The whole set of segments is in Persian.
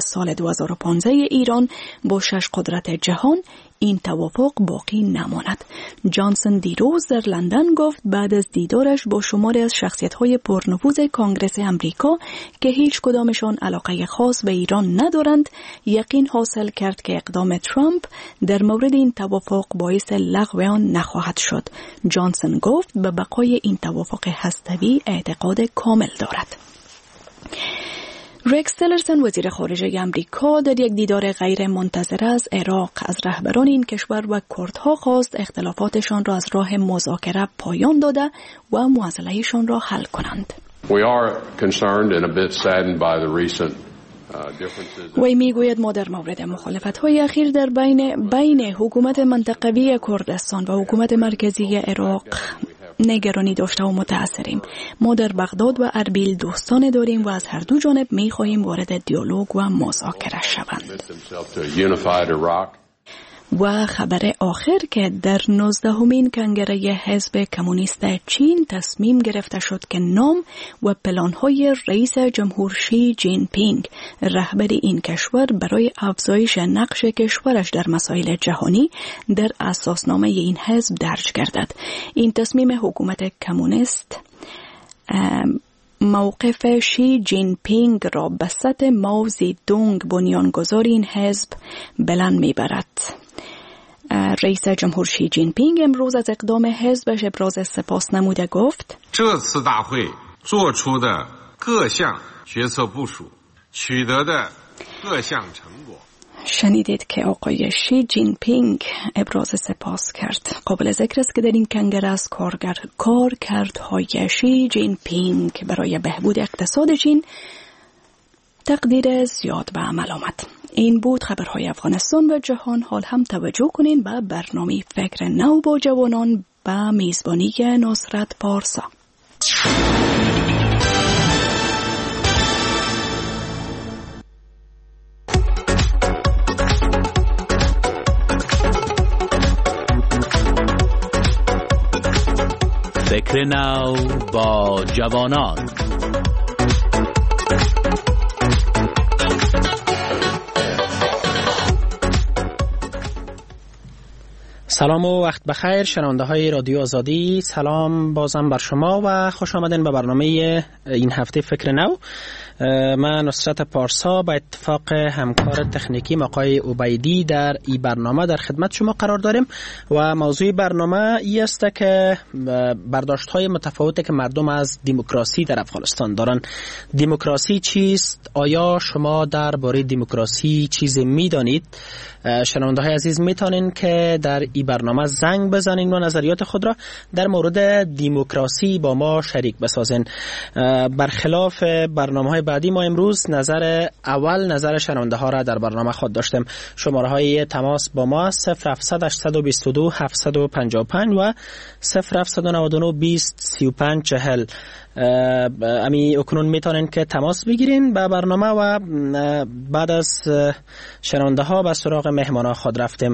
سال 2015 ایران با 6 قدرت جهان این توافق باقی نماند. جانسون دیروز در لندن گفت بعد از دیدارش با شماری از شخصیت‌های پرنفوذ کنگره آمریکا که هیچ کدامشان علاقه خاص به ایران ندارند، یقین حاصل کرد که اقدام ترامپ در مورد این توافق باعث لغو آن نخواهد شد. جانسون گفت به بقای این توافق هسته‌ای اعتقاد کامل دارد. ریکس تیلرسون وزیر خارجه آمریکا در یک دیدار غیر منتظره از عراق از رهبران این کشور و کردها خواست اختلافاتشان را از راه مذاکره پایان داده و معضله‌شان را حل کنند. وی میگوید ما در مورد مخالفت‌های اخیر در بین حکومت منطقوی کردستان و حکومت مرکزی عراق نگرانی داشته و متأثریم. ما در بغداد و اربیل دوستان داریم و از هر دو جانب می‌خواهیم وارد دیالوگ و مذاکره شوند. و خبر آخر که در 19مین کنگره حزب کمونیست چین تصمیم گرفته شد که نام و پلان‌های رئیس جمهور شی جین پینگ رهبر این کشور برای افزایش نقش کشورش در مسائل جهانی در اساسنامه این حزب درج گردد. این تصمیم حکومت کمونیست موقف شی جین پینگ را به سطح ماو زیدونگ بنیانگذار این حزب بلند میبرد. رئیس جمهور شی جین پینگ امروز از اقدام حزبش ابراز سپاس نموده گفت: شنیدید که آقای شی جین پینگ ابراز سپاس کرد. قابل ذکر است که در این کنگره از کارکردهای شی جین پینگ برای بهبود اقتصاد چین تقدیر زیاد به عمل آمد. این بود خبرهای افغانستان و جهان. حال هم توجه کنین به برنامه فکر نو با جوانان به میزبانی نصرت پارسا. فکر نو با جوانان. سلام و وقت بخیر شنونده های رادیو آزادی. سلام بازم بر شما و خوش آمدین به برنامه این هفته فکر نو. من نصرت پارسا به اتفاق همکار تکنیکی آقای عبیدی در این برنامه در خدمت شما قرار داریم و موضوع برنامه این است که برداشت‌های متفاوتی که مردم از دموکراسی در افغانستان دارن. دموکراسی چیست؟ آیا شما درباره دموکراسی چیزی می‌دانید؟ شنونده های عزیز میتونین که در این برنامه زنگ بزنین و نظریات خود را در مورد دموکراسی با ما شریک بسازین. برخلاف برنامه‌های بعدی ما امروز نظر شنونده ها را در برنامه خود داشتیم. شماره های تماس با ما 0700 822 755 و 0799 20 35 40. امی اکنون میتونین که تماس بگیرین به برنامه و بعد از شنونده ها به سراغ مهمان ها خود رفتیم.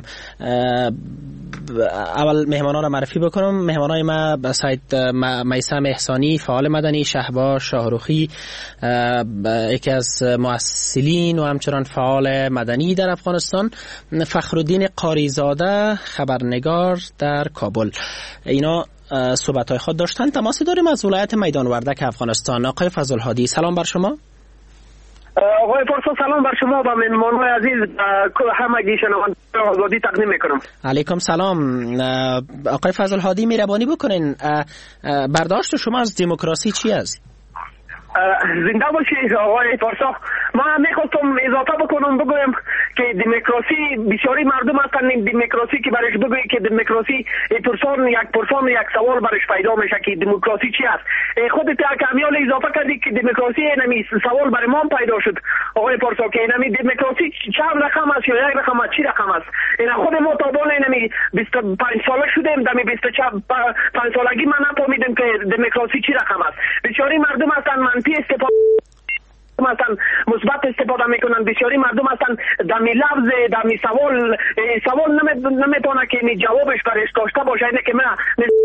اول مهمان ها را معرفی بکنم. مهمان های ما به سایت میثم احسانی فعال مدنی، شهباز شاهروخی یکی از مؤسسین و همچنان فعال مدنی در افغانستان، فخرالدین قاریزاده خبرنگار در کابل. اینا صحبت‌های خود داشتن. تماسی داریم از ولایت میدان وردک افغانستان. آقای فضل‌الهادی سلام بر شما. آقای پارسا سلام بر شما و مهمان‌های عزیز همگی شنوندگان آزادی تقدیم می‌کنم. علیکم سلام. آقای فضل‌الهادی مهربانی بکنین برداشت شما از دموکراسی چی است؟ زنده باشید آقای پارسا. من میخواستم اضافه بکنم بگویم که دموکراسی بسیاری مردم هستن. این دموکراسی که برش بگویی که دموکراسی پرسان یک سوال برش پیدا میشه که دموکراسی چی است. خودت یک کمیال اضافه کردی که دموکراسی اینمی سوال برای ما پیدا شد آقای پارسا که اینمی دموکراسی چند رقم است یا یک رقم است، چی رقم است. این خود ما تا بان اینمی 25 ساله شدیم، دمی 25 سالگی من نفهمیدم که دموکراسی چی رقم است. بسیاری مردم هستن منفی استفاده مثلا مثبت استفاده میکنن، بسیاری مردم هستن دمی لفظ دمی سوال نمیتونه که جوابش برش داشته باشه. اینه که من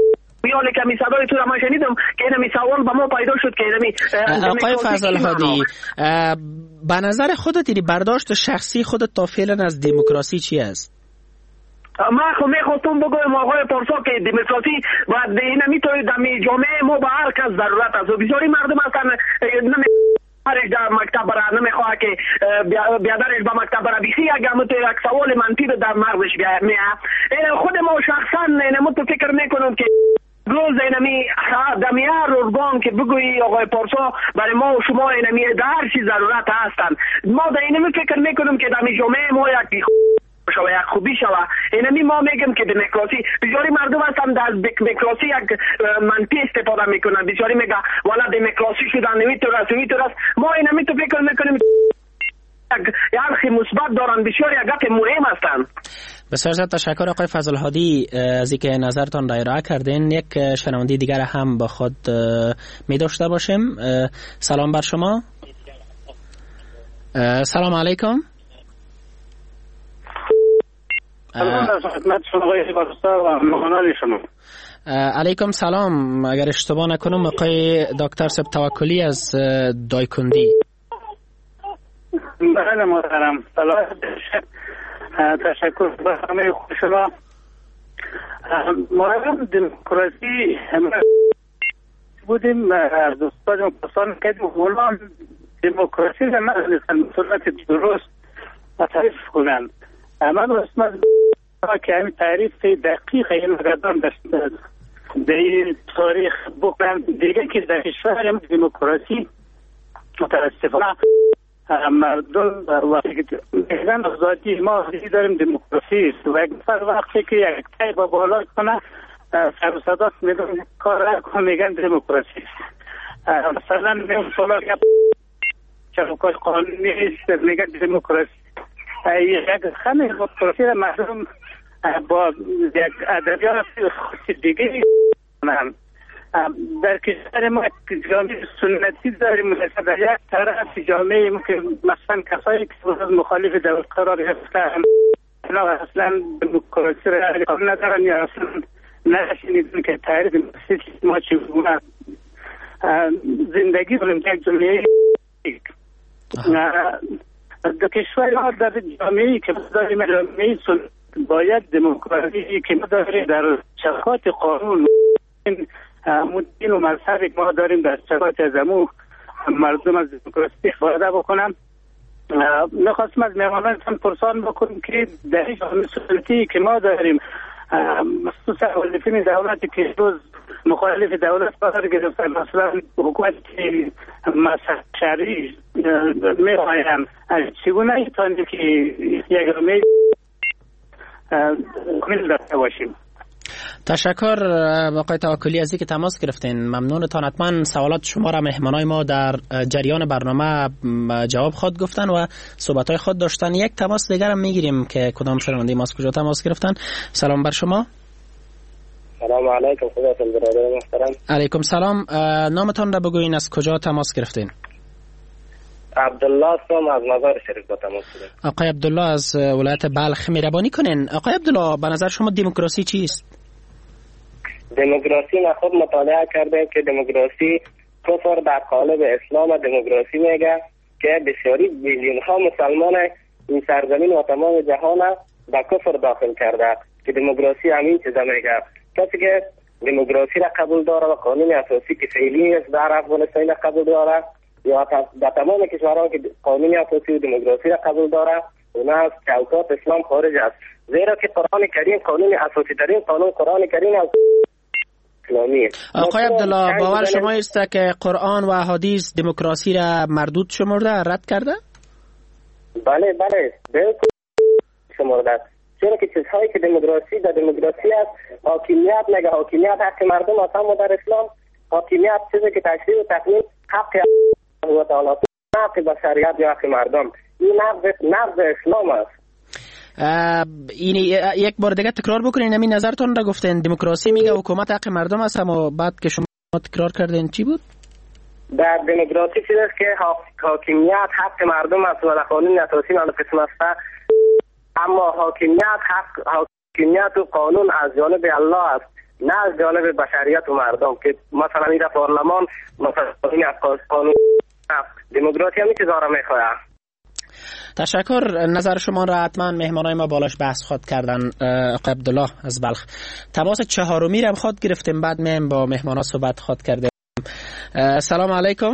بیالی که می صدای تو ما شنیدم که این سوال به ما پیدا شد که آقای فضل هادی به نظر خودت برداشت شخصی خودت تا فعلا از دموکراسی چی است؟ ما میخواستم بگویم آقای پارسا که دموکراسی باید اینمی توی دمی جامعه ما به هر کس ضرورت است و بسیاری مردم هستن نمیخواهش در مکتب برای نمیخواه که بیادرش به مکتب برای بخی یک سوال منفی در مغزش میه خود ما شخصا اینمو تو فکر میکنم که روز اینمی دمی هر ارگان که بگویی آقای پارسا برای ما و شما اینمی در هر چی ضرورت هستن ما در اینمی فکر میکنم که دمی جامعه ما یک شوه یک خوبی شوه اینمی ما میگم که دموکراسی بسیاری مردم هستن در دموکراسی یک منفی استفاده میکنن بسیاری میگه والا دموکراسی شدن نمیتور است ما اینمی تو فکر میکنیم یک حرف مثبت دارن بسیاری یک گپ مهم هستن. بسیار زیاد تشکر آقای فضل هادی از اینکه نظرتان را ارائه کردین. یک شنونده دیگر هم با خود می داشته باشیم. سلام بر شما. سلام علیکم. علیکم سلام. اگر اشتباه نکنم آقای دکتر سب توکلی از دایکندی. بله محترم. سلام. تشکر برنامه خوب شما. ما دموکراسی بودیم دوستان پاسان کردیم غلام دموکراسی را ندانستن به صورت درست تعریف کنند. من اسمت که همین تعریف دقیق این مقدم در تاریخ بکنم دیگه که در کشور دموکراسی متاسفانه مردم وقتی که میگن آزادی ما داریم دموکراسی است و یک نفر وقتی که یک تای با بالا کنه سر و صدا میگن کار میگن دموکراسی است. مثلا میگن سوال چرا قانونی است میگن دموکراسی. یک خمه دموکراسی را مردم با یک ادبیات خاص دیگه کنن. در کشور ما جامعه سنتی داریم مثلا یک طرف جامعه ما که مثلا کسایی که مخالف دولت قرار گرفتن اینا اصلا دموکراسی را قبول ندارن یا اصلا نشنیدن که تعریف ما چگونه زندگی کنیم یک جامعه در کشور ما در جامعه که داریم جامعه سنتی باید دموکراسی که ما داریم در چوکات قانون دین و مذهبی ما داریم در چوکات از امو مردم از دموکراسی استفاده بکنم. نخواستم از مهمانانتان پرسان بکنم که در این جامعه سنتی که ما داریم مخصوصا مخالفین دولتی که روز مخالف دولت قرار گرفتن مثلا حکومت مذهب شرعی میخواهیم چگونه ایتانی که یک جامعه کامل داشته باشیم. تشکر آقای توکلی از اینکه تماس گرفتین. ممنونتان. حتما سوالات شما را مهمانای ما در جریان برنامه جواب خود گفتن و صحبت‌های خود داشتن. یک تماس دیگر هم میگیریم که کدام شنونده ما از کجا تماس گرفتن. سلام بر شما. سلام علیکم خداتون برادر محترم. علیکم سلام. نامتان را بگوین، از کجا تماس گرفتین؟ عبدالله هستم از مزار شریف با تماس گرفتم. آقای عبدالله از ولایت بلخ مهربانی کنین. آقای عبدالله به نظر شما دموکراسی چیست؟ دموکراسی ما خود مطالعه کردیم که دموکراسی کفر در قالب اسلام دموکراسی میگه که بسیاری میلیون ها مسلمان این سرزمین و تمام جهان به کفر داخل کرده که دموکراسی همین چیزا میگه. کسی که دموکراسی را قبول داره و قانون اساسی که فعلی است در افغانستان را قبول داره یا در تمام کشورها که قانون اساسی و دموکراسی را قبول داره اونا از چوکات اسلام خارج است، زیرا که قرآن کریم قانون اساسی ترین قانون قرآن کریم است. آقای عبدالله باور شما است که قرآن و احادیث دموکراسی را مردود شمرده، رد کرده؟ بله بالکل شمرده، چرا که چیزهایی که دموکراسی در دموکراسی است حاکمیت نگه، حاکمیت حق مردم است، اما در اسلام حاکمیت چیزی که تشریع و تقنین حق و تعالی حق بشریت یا حق مردم، این نقض اسلام است. این یک بار دیگه تکرار بکنین همین نظرتون را گفتین دموکراسی میگه حکومت حق مردم است، اما بعد که شما تکرار کردین چی بود؟ در دموکراسی چیزی است که حاکمیت حق مردم است و در قانون اساسی منصوص است، اما حاکمیت و قانون از جانب الله است، نه از جانب بشریت و مردم که مثلا این پارلمان مثلا این از قانون دموکراسی همی چیزا را میخواه. تشکر. نظر شما را حتما مهمانای ما بالاش بحث خود کردن. آقای عبدالله از بلخ، تماس چهارمی را خود گرفتیم، بعد میم با مهمانا صحبت خود کردیم. سلام علیکم.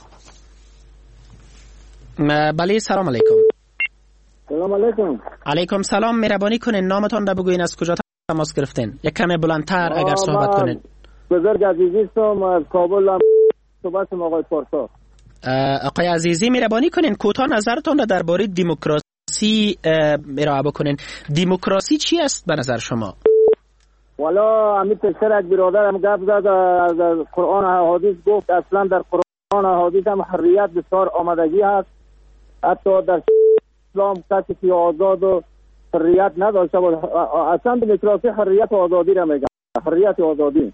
بله سلام علیکم. سلام علیکم. علیکم سلام. مهربانی کنین نامتان را بگوین، از کجا تماس گرفتین؟ یک کمی بلندتر اگر صحبت کنین. بزرگ عزیزی هستم از کابل. صحبت آقای پارسا. آقای عزیزی مهربانی کنین کوتاه نظرتان را درباره دموکراسی ارائه بکنین. دموکراسی چی است به نظر شما؟ والا همین پسر یک برادرم گپ زد از قرآن و حدیث، گفت اصلا در قرآن و حدیث هم حریت بسیار آمدگی هست. حتی در اسلام کسی که آزاد و حریت نداشته بود. اصلا دموکراسی حریت و آزادی را میگه، حریت و آزادی.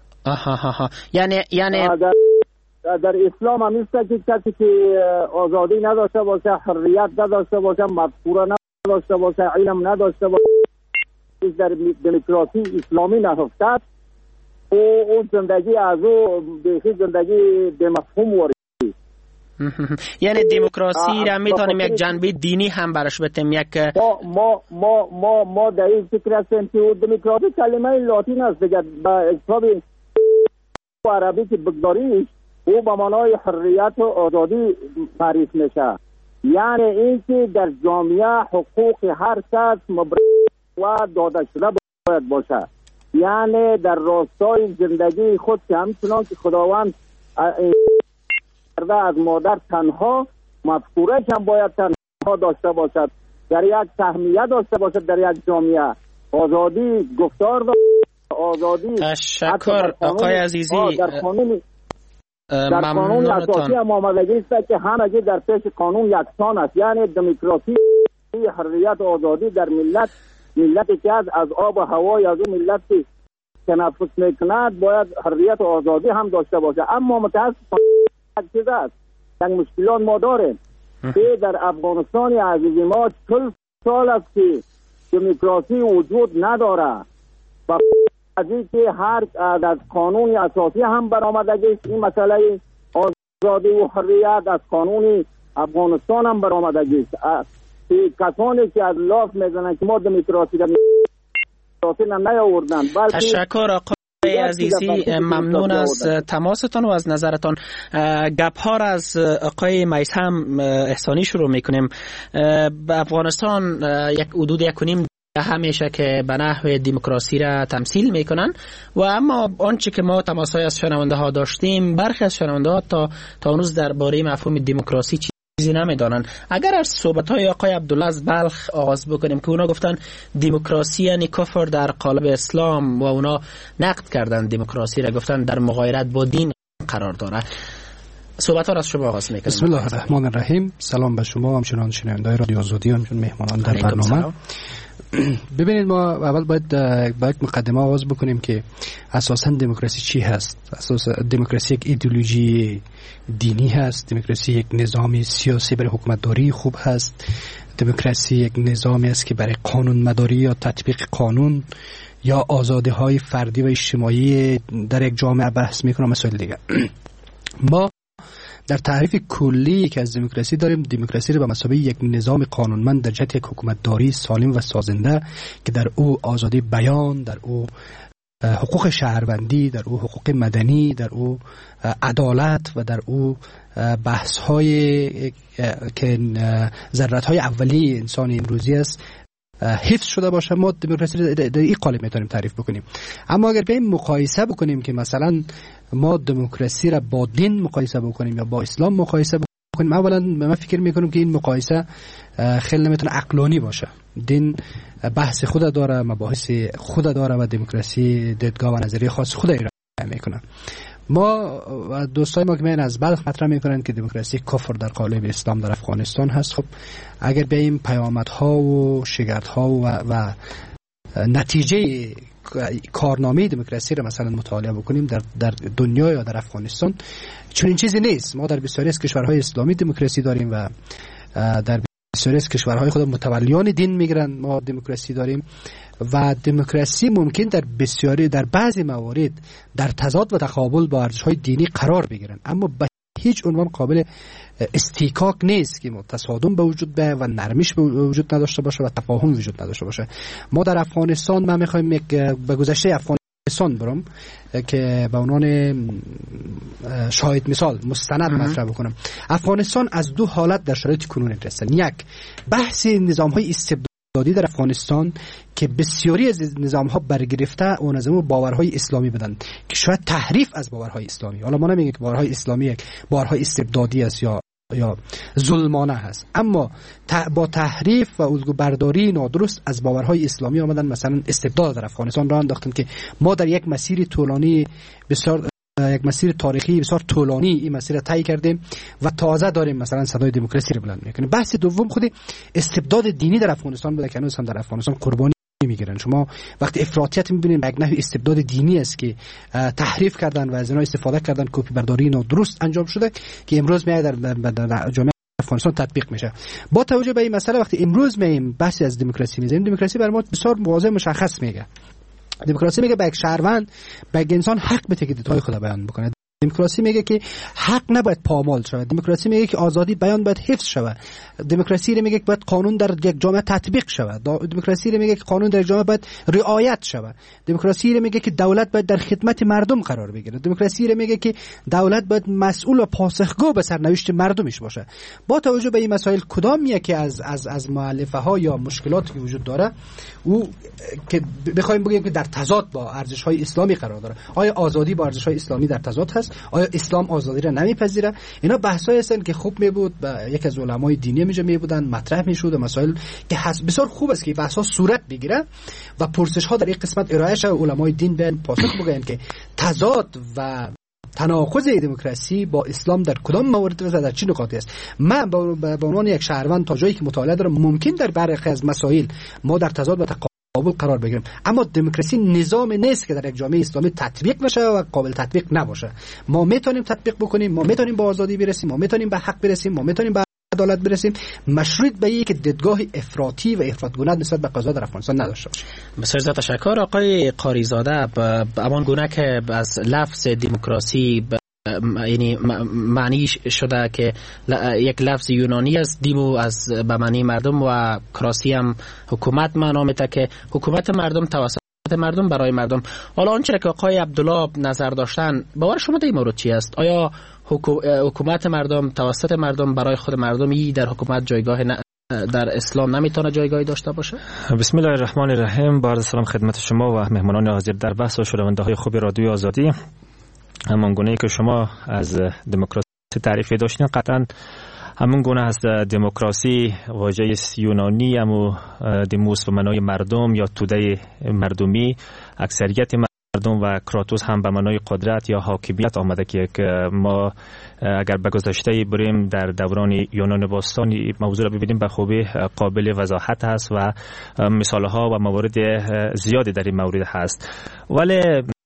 یعنی در اسلام هم نیست که کسی که آزادی نداشته باشه، حریت نداشته باشه، مذکوره نداشته باشه، علم نداشته باشه، در دموکراسی اسلامی نهفته او زندگی از او بیخی زندگی به مفهوم وارد. یعنی دموکراسی را میتونیم یک جنبه دینی هم براش بتیم. یک ما در این فکر هستیم که دموکراسی کلمه لاتین است دیگه، با حساب عربی که بگذاریش او به معنای حریت و آزادی تعریف میشه. یعنی این که در جامعه حقوق هر کس مبرر و داده شده باید باشه. یعنی در راستای زندگی خود که همچنان که خداوند از مادر تنها مفکورش هم باید تنها داشته باشد، در یک تهمیه داشته باشد در یک جامعه. آزادی گفتار و آزادی. تشکر آقای عزیزی. در قانون اساسی هم آمدگی است که همگی در پیش قانون یکسان است. یعنی دموکراسی حریت و آزادی در ملتی که از آب و هوای از اون ملت که تنفس میکند باید حریت و آزادی هم داشته باشه. اما متاسفانه یک چیز است، یک مشکلات ما داریم که در افغانستان عزیز ما 40 سال است که دموکراسی وجود نداره و از که هر از قانون اساسی هم برآمدگی است. این مسئله آزادی و حریت از قانون افغانستان هم برآمدگی است. کسانی که از لاف میزنن که ما دموکراسی نیاوردن. تشکر آقای عزیزی، ممنون از تماستان و از نظرتان. گپ‌ها را از آقای میثم احسانی شروع میکنیم. به افغانستان یک حدود 1.5 همیشه که به نحو دموکراسی را تمثیل میکنن و اما آنچه که ما تماس‌های از شنونده ها داشتیم، برخی از شنونده ها تا هنوز درباره مفهوم دموکراسی چیزی نمیدانن. اگر از صحبت‌های آقای عبدالله از بلخ آغاز بکنیم که اونا گفتن دموکراسی یعنی کفر در قالب اسلام و اونا نقد کردن دموکراسی را، گفتن در مغایرت با دین قرار داره. صحبت ها را از شما آغاز میکنیم. بسم الله الرحمن الرحیم. سلام به شما همچنان شنوندگان رادیو آزادی، همچنان مهمانان در برنامه. ببینید ما اول باید با یک مقدمه آغاز بکنیم که اساساً دموکراسی چی هست. دموکراسی یک ایدئولوژی دینی هست. دموکراسی یک نظام سیاسی برای حکومتداری خوب هست. دموکراسی یک نظامی است که برای قانون مداری یا تطبیق قانون یا آزادی‌های فردی و اجتماعی در یک جامعه بحث میکنه. مسائل دیگه ما در تعریف کلی که از دموکراسی داریم، دموکراسی رو به مثابه یک نظام قانونمند در جهت یک حکومتداری سالم و سازنده که در او آزادی بیان، در او حقوق شهروندی، در او حقوق مدنی، در او عدالت و در او بحث‌های که ضرورت‌های اولیه انسان امروزی است حفظ شده باشه. ما دموکراسی رو در این قالب میتونیم تعریف بکنیم. اما اگر بیایم مقایسه بکنیم که مثلا ما دموکراسی را با دین مقایسه بکنیم یا با اسلام مقایسه بکنیم، اولا من فکر میکنم که این مقایسه خیلی نمیتونه عقلانی باشه. دین بحث خود داره، مباحث خود داره و دموکراسی دیدگاه و نظریه خاص خود ارائه میکنه. ما دوستای ما که من از بلخ مطرح میکنن که دموکراسی کفر در قالب اسلام در افغانستان هست. خب اگر بیایم پیامدها و شگردها و نتیجه کارنامه دموکراسی را مثلا مطالعه بکنیم در دنیا یا در افغانستان، چون این چیزی نیست. ما در بسیاری از کشورهای اسلامی دموکراسی داریم و در بسیاری از کشورهای خود متولیان دین میگیرن ما دموکراسی داریم و دموکراسی ممکن در بعضی موارد در تضاد و تقابل با ارزش‌های دینی قرار بگیرن، اما به هیچ عنوان قابل استیکاک نیست که تصادم به وجود بیاید و نرمیش به وجود نداشته باشه و تفاهم وجود نداشته باشه. ما در افغانستان ما میخوایم به گذشته افغانستان برم که به عنوان شاهد مثال مستند مطرح بکنم. افغانستان از دو حالت در شرایط کنونی رسید. یک، بحث نظام‌های استبدادی در افغانستان که بسیاری از نظام‌ها برگرفته و نظام باورهای اسلامی بدن که شاید تحریف از باورهای اسلامی، حالا ما نمیگیم که باورهای اسلامی باورهای استبدادی است یا ظلمانه هست، اما با تحریف و الگو برداری نادرست از باورهای اسلامی آمدن مثلا استبداد در افغانستان را انداختن که ما در یک مسیر طولانی بسیار یک مسیر تاریخی بسیار طولانی این مسیر را طی کردیم و تازه داریم مثلا صدای دموکراسی را بلند میکنیم. بحث دوم خود استبداد دینی در افغانستان بوده که هنوز هم در افغانستان قربانی میگیرن. شما وقتی افراطیت میبینید یک نوع استبداد دینی است که تحریف کردن و از اینا استفاده کردن، کپی برداری نادرست انجام شده که امروز میاد در جامعه افغانستان تطبیق میشه. با توجه به این مسئله وقتی امروز میایم بحث از دموکراسی میزنیم، دموکراسی برای ما بسیار واضح مشخص میگه. دموکراسی میگه به یک شهروند، به یک انسان حق بده که دیدهای خود بیان بکنه. دموکراسی میگه که حق نباید پامال شود. دموکراسی میگه که آزادی بیان باید حفظ شود. دموکراسی میگه که باید قانون در یک جامعه تطبیق شود. دموکراسی میگه که قانون در جامعه باید رعایت شود. دموکراسی میگه که دولت باید در خدمت مردم قرار بگیره. دموکراسی میگه که دولت باید مسئول و پاسخگو به سرنوشت مردمش باشه. با توجه به این مسائل کدام یکی از مؤلفه ها یا مشکلاتی که وجود داره او که بخوایم بگیم که در تضاد با ارزش های اسلامی قرار داره؟ آیا آزادی با ارزش های اسلامی در تضاد هست؟ آیا اسلام آزادی را نمیپذیره؟ اینا بحث‌هایی هستند که خوب میبود یک از علمای دینی میبودن مطرح میشد، مسائل که بسیار خوب است که بحث‌ها صورت بگیره و پرسش‌ها در این قسمت ارائه شود، علمای دین بیان پاسخ بگویند که تضاد و تناقض دموکراسی با اسلام در کدام موارد و در چه نکاتی است. من به عنوان یک شهروند تا جایی که مطالعه دارم ممکن در برخی از مسائل ما در تضاد و قابل قرار بگیریم، اما دموکراسی نظام نیست که در یک جامعه اسلامی تطبیق بشه و قابل تطبیق نباشه. ما میتونیم تطبیق بکنیم، ما میتونیم با آزادی برسیم، ما میتونیم به حق برسیم، ما میتونیم به عدالت برسیم، مشروط به اینکه دیدگاه افراطی و افراطگونه نسبت به قضا در افغانستان نداشته باشه. بسیار تشکر آقای قاریزاده. امان گونه که از لفظ دموکراسی یعنی معنی شده که یک لفظ یونانی است، دیمو از به معنی مردم و کراسی هم حکومت معنا میده که حکومت مردم توسط مردم برای مردم. حالا آنچه که آقای عبدالله نظر داشتن، باور شما در این مورد چی است؟ آیا حکومت مردم توسط مردم برای خود مردمی در حکومت جایگاه در اسلام نمیتونه جایگاهی داشته باشه؟ بسم الله الرحمن الرحیم. با عرض سلام خدمت شما و مهمانان حاضر در بحث و شنونده های خوب رادیوی آزادی. همان گونه که شما از دموکراسی تعریف داشتین، قطعا همون گونه هست. دموکراسی واژه یونانی امو دموس به معنای مردم یا توده مردمی، اکثریت مردم، و کراتوس هم به معنای قدرت یا حاکمیت آمده که ما اگر به گذشته بریم در دوران یونان باستان موضوع را ببینیم به خوبی قابل وضاحت هست و مثال ها و موارد زیادی در این مورد هست. ولی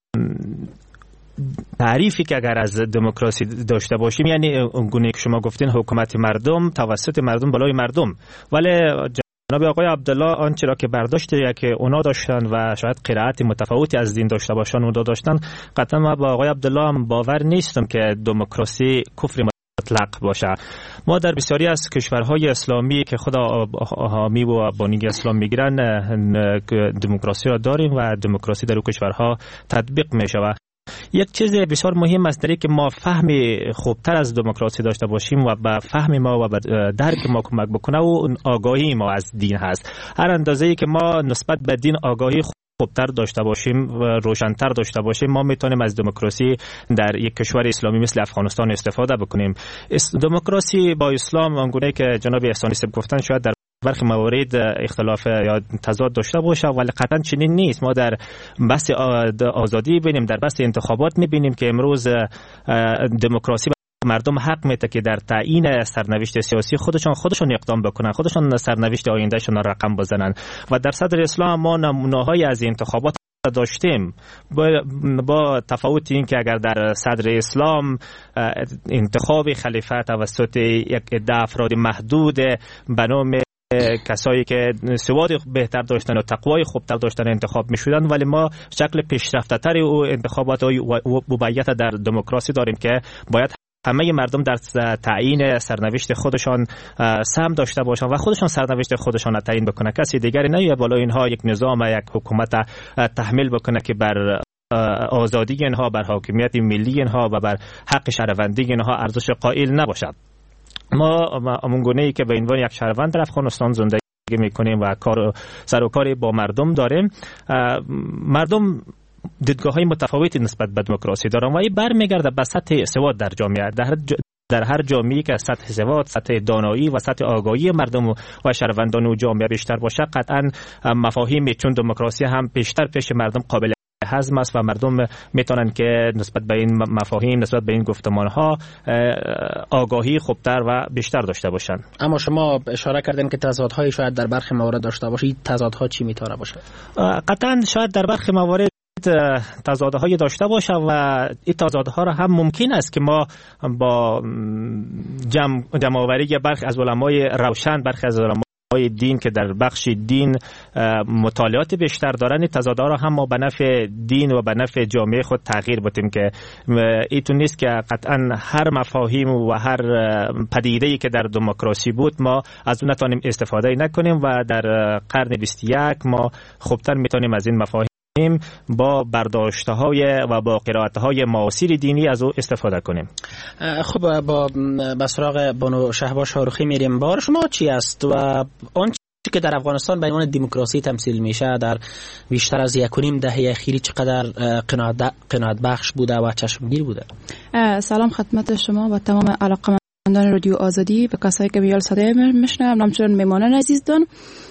تعریفی که اگر از دموکراسی داشته باشیم، یعنی اونگونه که شما گفتین حکومت مردم توسط مردم برای مردم، ولی جناب آقای عبدالله آنچه را که برداشته که اونا داشتن و شاید قرائت متفاوتی از دین داشته باشن اونا داشتن، قطعا ما با آقای عبدالله هم باور نیستم که دموکراسی کفر مطلق باشه. ما در بسیاری از کشورهای اسلامی که خود حامی و بانی اسلام میگیرن دموکراسی را داریم و دموکراسی در اون کشورها تطبیق میشه. یک چیز بسیار مهم است که ما فهم خوبتر از دموکراسی داشته باشیم و به فهم ما و به درک ما کمک بکنه و آگاهی ما از دین هست. هر اندازه‌ای که ما نسبت به دین آگاهی خوبتر داشته باشیم و روشن‌تر داشته باشیم، ما میتونیم از دموکراسی در یک کشور اسلامی مثل افغانستان استفاده بکنیم. دموکراسی با اسلام آنگونه که جناب احسانی صاحب گفتن شاید در برخی موارد اختلاف یا تضاد داشته باشه، ولی قطعا چنین نیست. ما در بحث آزادی ببینیم، در بحث انتخابات میبینیم که امروز دموکراسی مردم حق میده که در تعیین سرنوشت سیاسی خودشون اقدام بکنن، خودشون سرنوشت آیندهشون را رقم بزنن. و در صدر اسلام ما نمونه‌های از انتخابات داشتیم، با تفاوت این که اگر در صدر اسلام انتخاب خلیفه توسط یک عده افراد محدود به نام کسایی که سواد بهتر داشتن و تقوای خوبتر داشتن انتخاب میشدن، ولی ما شکل پیشرفته تری او انتخابات و موقعیت در دموکراسی داریم که باید همه مردم در تعیین سرنوشت خودشان سهم داشته باشند و خودشان سرنوشت خودشان را تعیین بکنه. کسی دیگری نه بالا اینها یک نظام و یک حکومت تحمیل بکنه که بر آزادی اینها، بر حاکمیت ملی اینها و بر حق شهروندی اینها ارزش قائل نباشد. ما همونگونه‌ای که به عنوان یک شهروند در افغانستان زندگی میکنیم و سر و کاری با مردم داریم، مردم دیدگاه‌های متفاوتی نسبت به دموکراسی دارن و این برمیگرده به سطح سواد در جامعه. در هر جامعه‌ای که سطح سواد، سطح دانایی و سطح آگاهی مردم و شهروندان و جامعه بیشتر باشه، قطعاً مفاهیم چون دموکراسی هم بیشتر پیش مردم قابل هضم است و مردم میتونن که نسبت به این مفاهیم، نسبت به این گفتمان‌ها آگاهی خوبتر و بیشتر داشته باشن. اما شما اشاره کردین که تضادهای شاید در برخی موارد داشته باشه. این تضادها چی میتونه باشه؟ قطعاً شاید در برخی موارد تضادهای داشته باشه و این تضادها را هم ممکن است که ما با جمع‌آوری برخی از علمای روشن، برخی از علمای دین که در بخش دین مطالعات بیشتر دارن، این تضادها را هم ما به نفع دین و به نفع جامعه خود تغییر بدیم که ایتون نیست که قطعا هر مفاهیم و هر پدیده‌ای که در دموکراسی بود ما از اون نتونیم استفاده نکنیم و در قرن 21 ما خوبتر میتونیم از این مفاهیم با برداشت‌های و با قرائت‌های معاصر دینی از او استفاده کنیم. خب با سراغ بانو شهباز شاروخی میریم. بار شما چی است و آن چیزی که در افغانستان به عنوان دموکراسی تمثیل میشه در بیشتر از 1.5 دهه اخیر چقدر قناعت بخش بوده و چشمگیر بوده؟ سلام خدمت شما و تمام علاقه‌مندان رادیو آزادی، به کسایی که میال صدای میشنوم، همچنین میمانان عزیزان.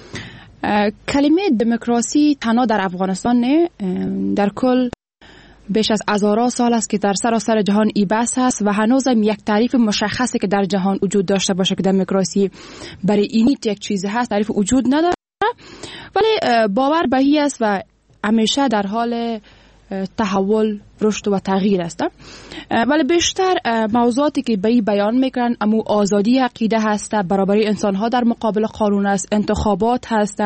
کلمه دموکراسی تنها در افغانستان نه، در کل بیش از هزارها سال است که در سراسر جهان ای بحث هست و هنوزم یک تعریف مشخصی که در جهان وجود داشته باشه که دموکراسی برای اینیت یک چیز هست تعریف وجود نداره، ولی باور به این است و همیشه در حال تحول، رشد و تغییر است. ولی بیشتر موضوعاتی که به این بیان میکنن امو آزادی عقیده هست، برابری انسان ها در مقابل قانون است، انتخابات هست،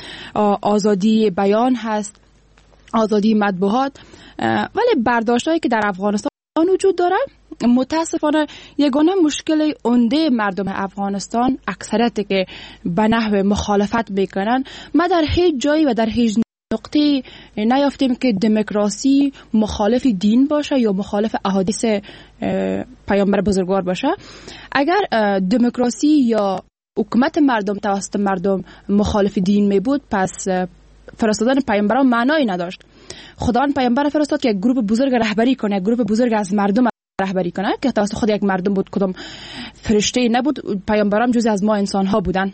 آزادی بیان هست، آزادی مطبوعات. ولی برداشتایی که در افغانستان وجود داره متاسفانه یگانه مشکل عمده مردم افغانستان، اکثریتی که به نحو مخالفت میکنن، ما در هیچ جایی و در هیچ نقطه نیافتیم که دموکراسی مخالف دین باشه یا مخالف احادیث پیامبر بزرگوار باشه. اگر دموکراسی یا حکومت مردم توسط مردم مخالف دین می بود، پس فرستادن پیامبران معنایی نداشت. خداوند پیامبر فرستاد که یک گروه بزرگ رهبری کنه، یک گروه بزرگ از مردم رهبری کنه که توسط خود یک مردم بود، کدام فرشته نبود. پیامبران جزء از ما انسان ها بودن.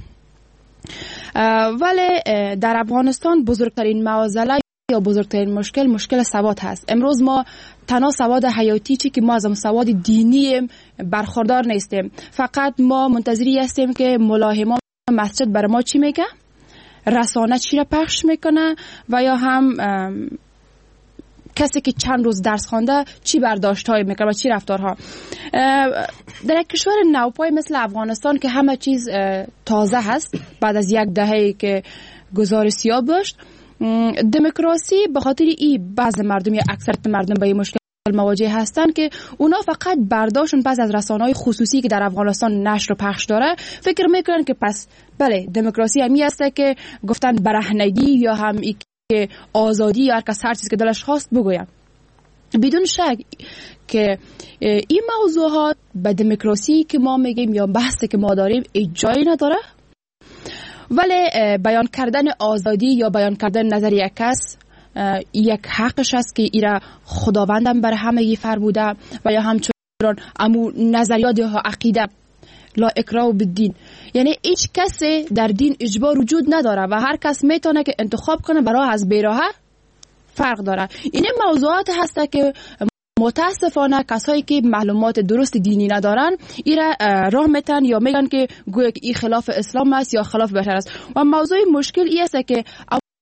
ولی در افغانستان بزرگترین معضله یا بزرگترین مشکل سواد هست. امروز ما تنها سواد حیاتی چی که ما از سواد دینی برخوردار نیستیم، فقط ما منتظری هستیم که ملا امام مسجد بر ما چی میگه، رسانه چی را پخش میکنه و یا هم کسی که چند روز درس خوانده چی برداشت‌های میکنه و چی رفتارها. در یک کشور نوپای مثل افغانستان که همه چیز تازه هست بعد از 1 دهه‌ای که گذار سیاه داشت، دموکراسی به خاطر این بعض مردم یا اکثریت مردم به این مشکل مواجه هستن که اونا فقط برداشتن بعض از رسانه‌های خصوصی که در افغانستان نشر و پخش داره فکر میکنن که پس بله دموکراسی همی است که گفتن برهنگی یا هم که آزادی یا هر کس هر چیز که دلش خواست بگوید. بدون شک که این موضوعات به دموکراسی که ما میگیم یا بحثی که ما داریم جایی نداره، ولی بیان کردن آزادی یا بیان کردن نظر یک کس یک حقش است که ایرا خداوندم بر همه فرموده و یا همچنان امو نظریات یا عقیده لا اکراه بالدین، یعنی هیچ کسی در دین اجبار وجود نداره و هر کس میتونه که انتخاب کنه برای از بیراه فرق داره. این موضوعات هسته که متاسفانه کسایی که معلومات درست دینی ندارن ایرا راه میتن یا میگن که گویا که این خلاف اسلام است یا خلاف بشر است. و موضوع مشکل این است که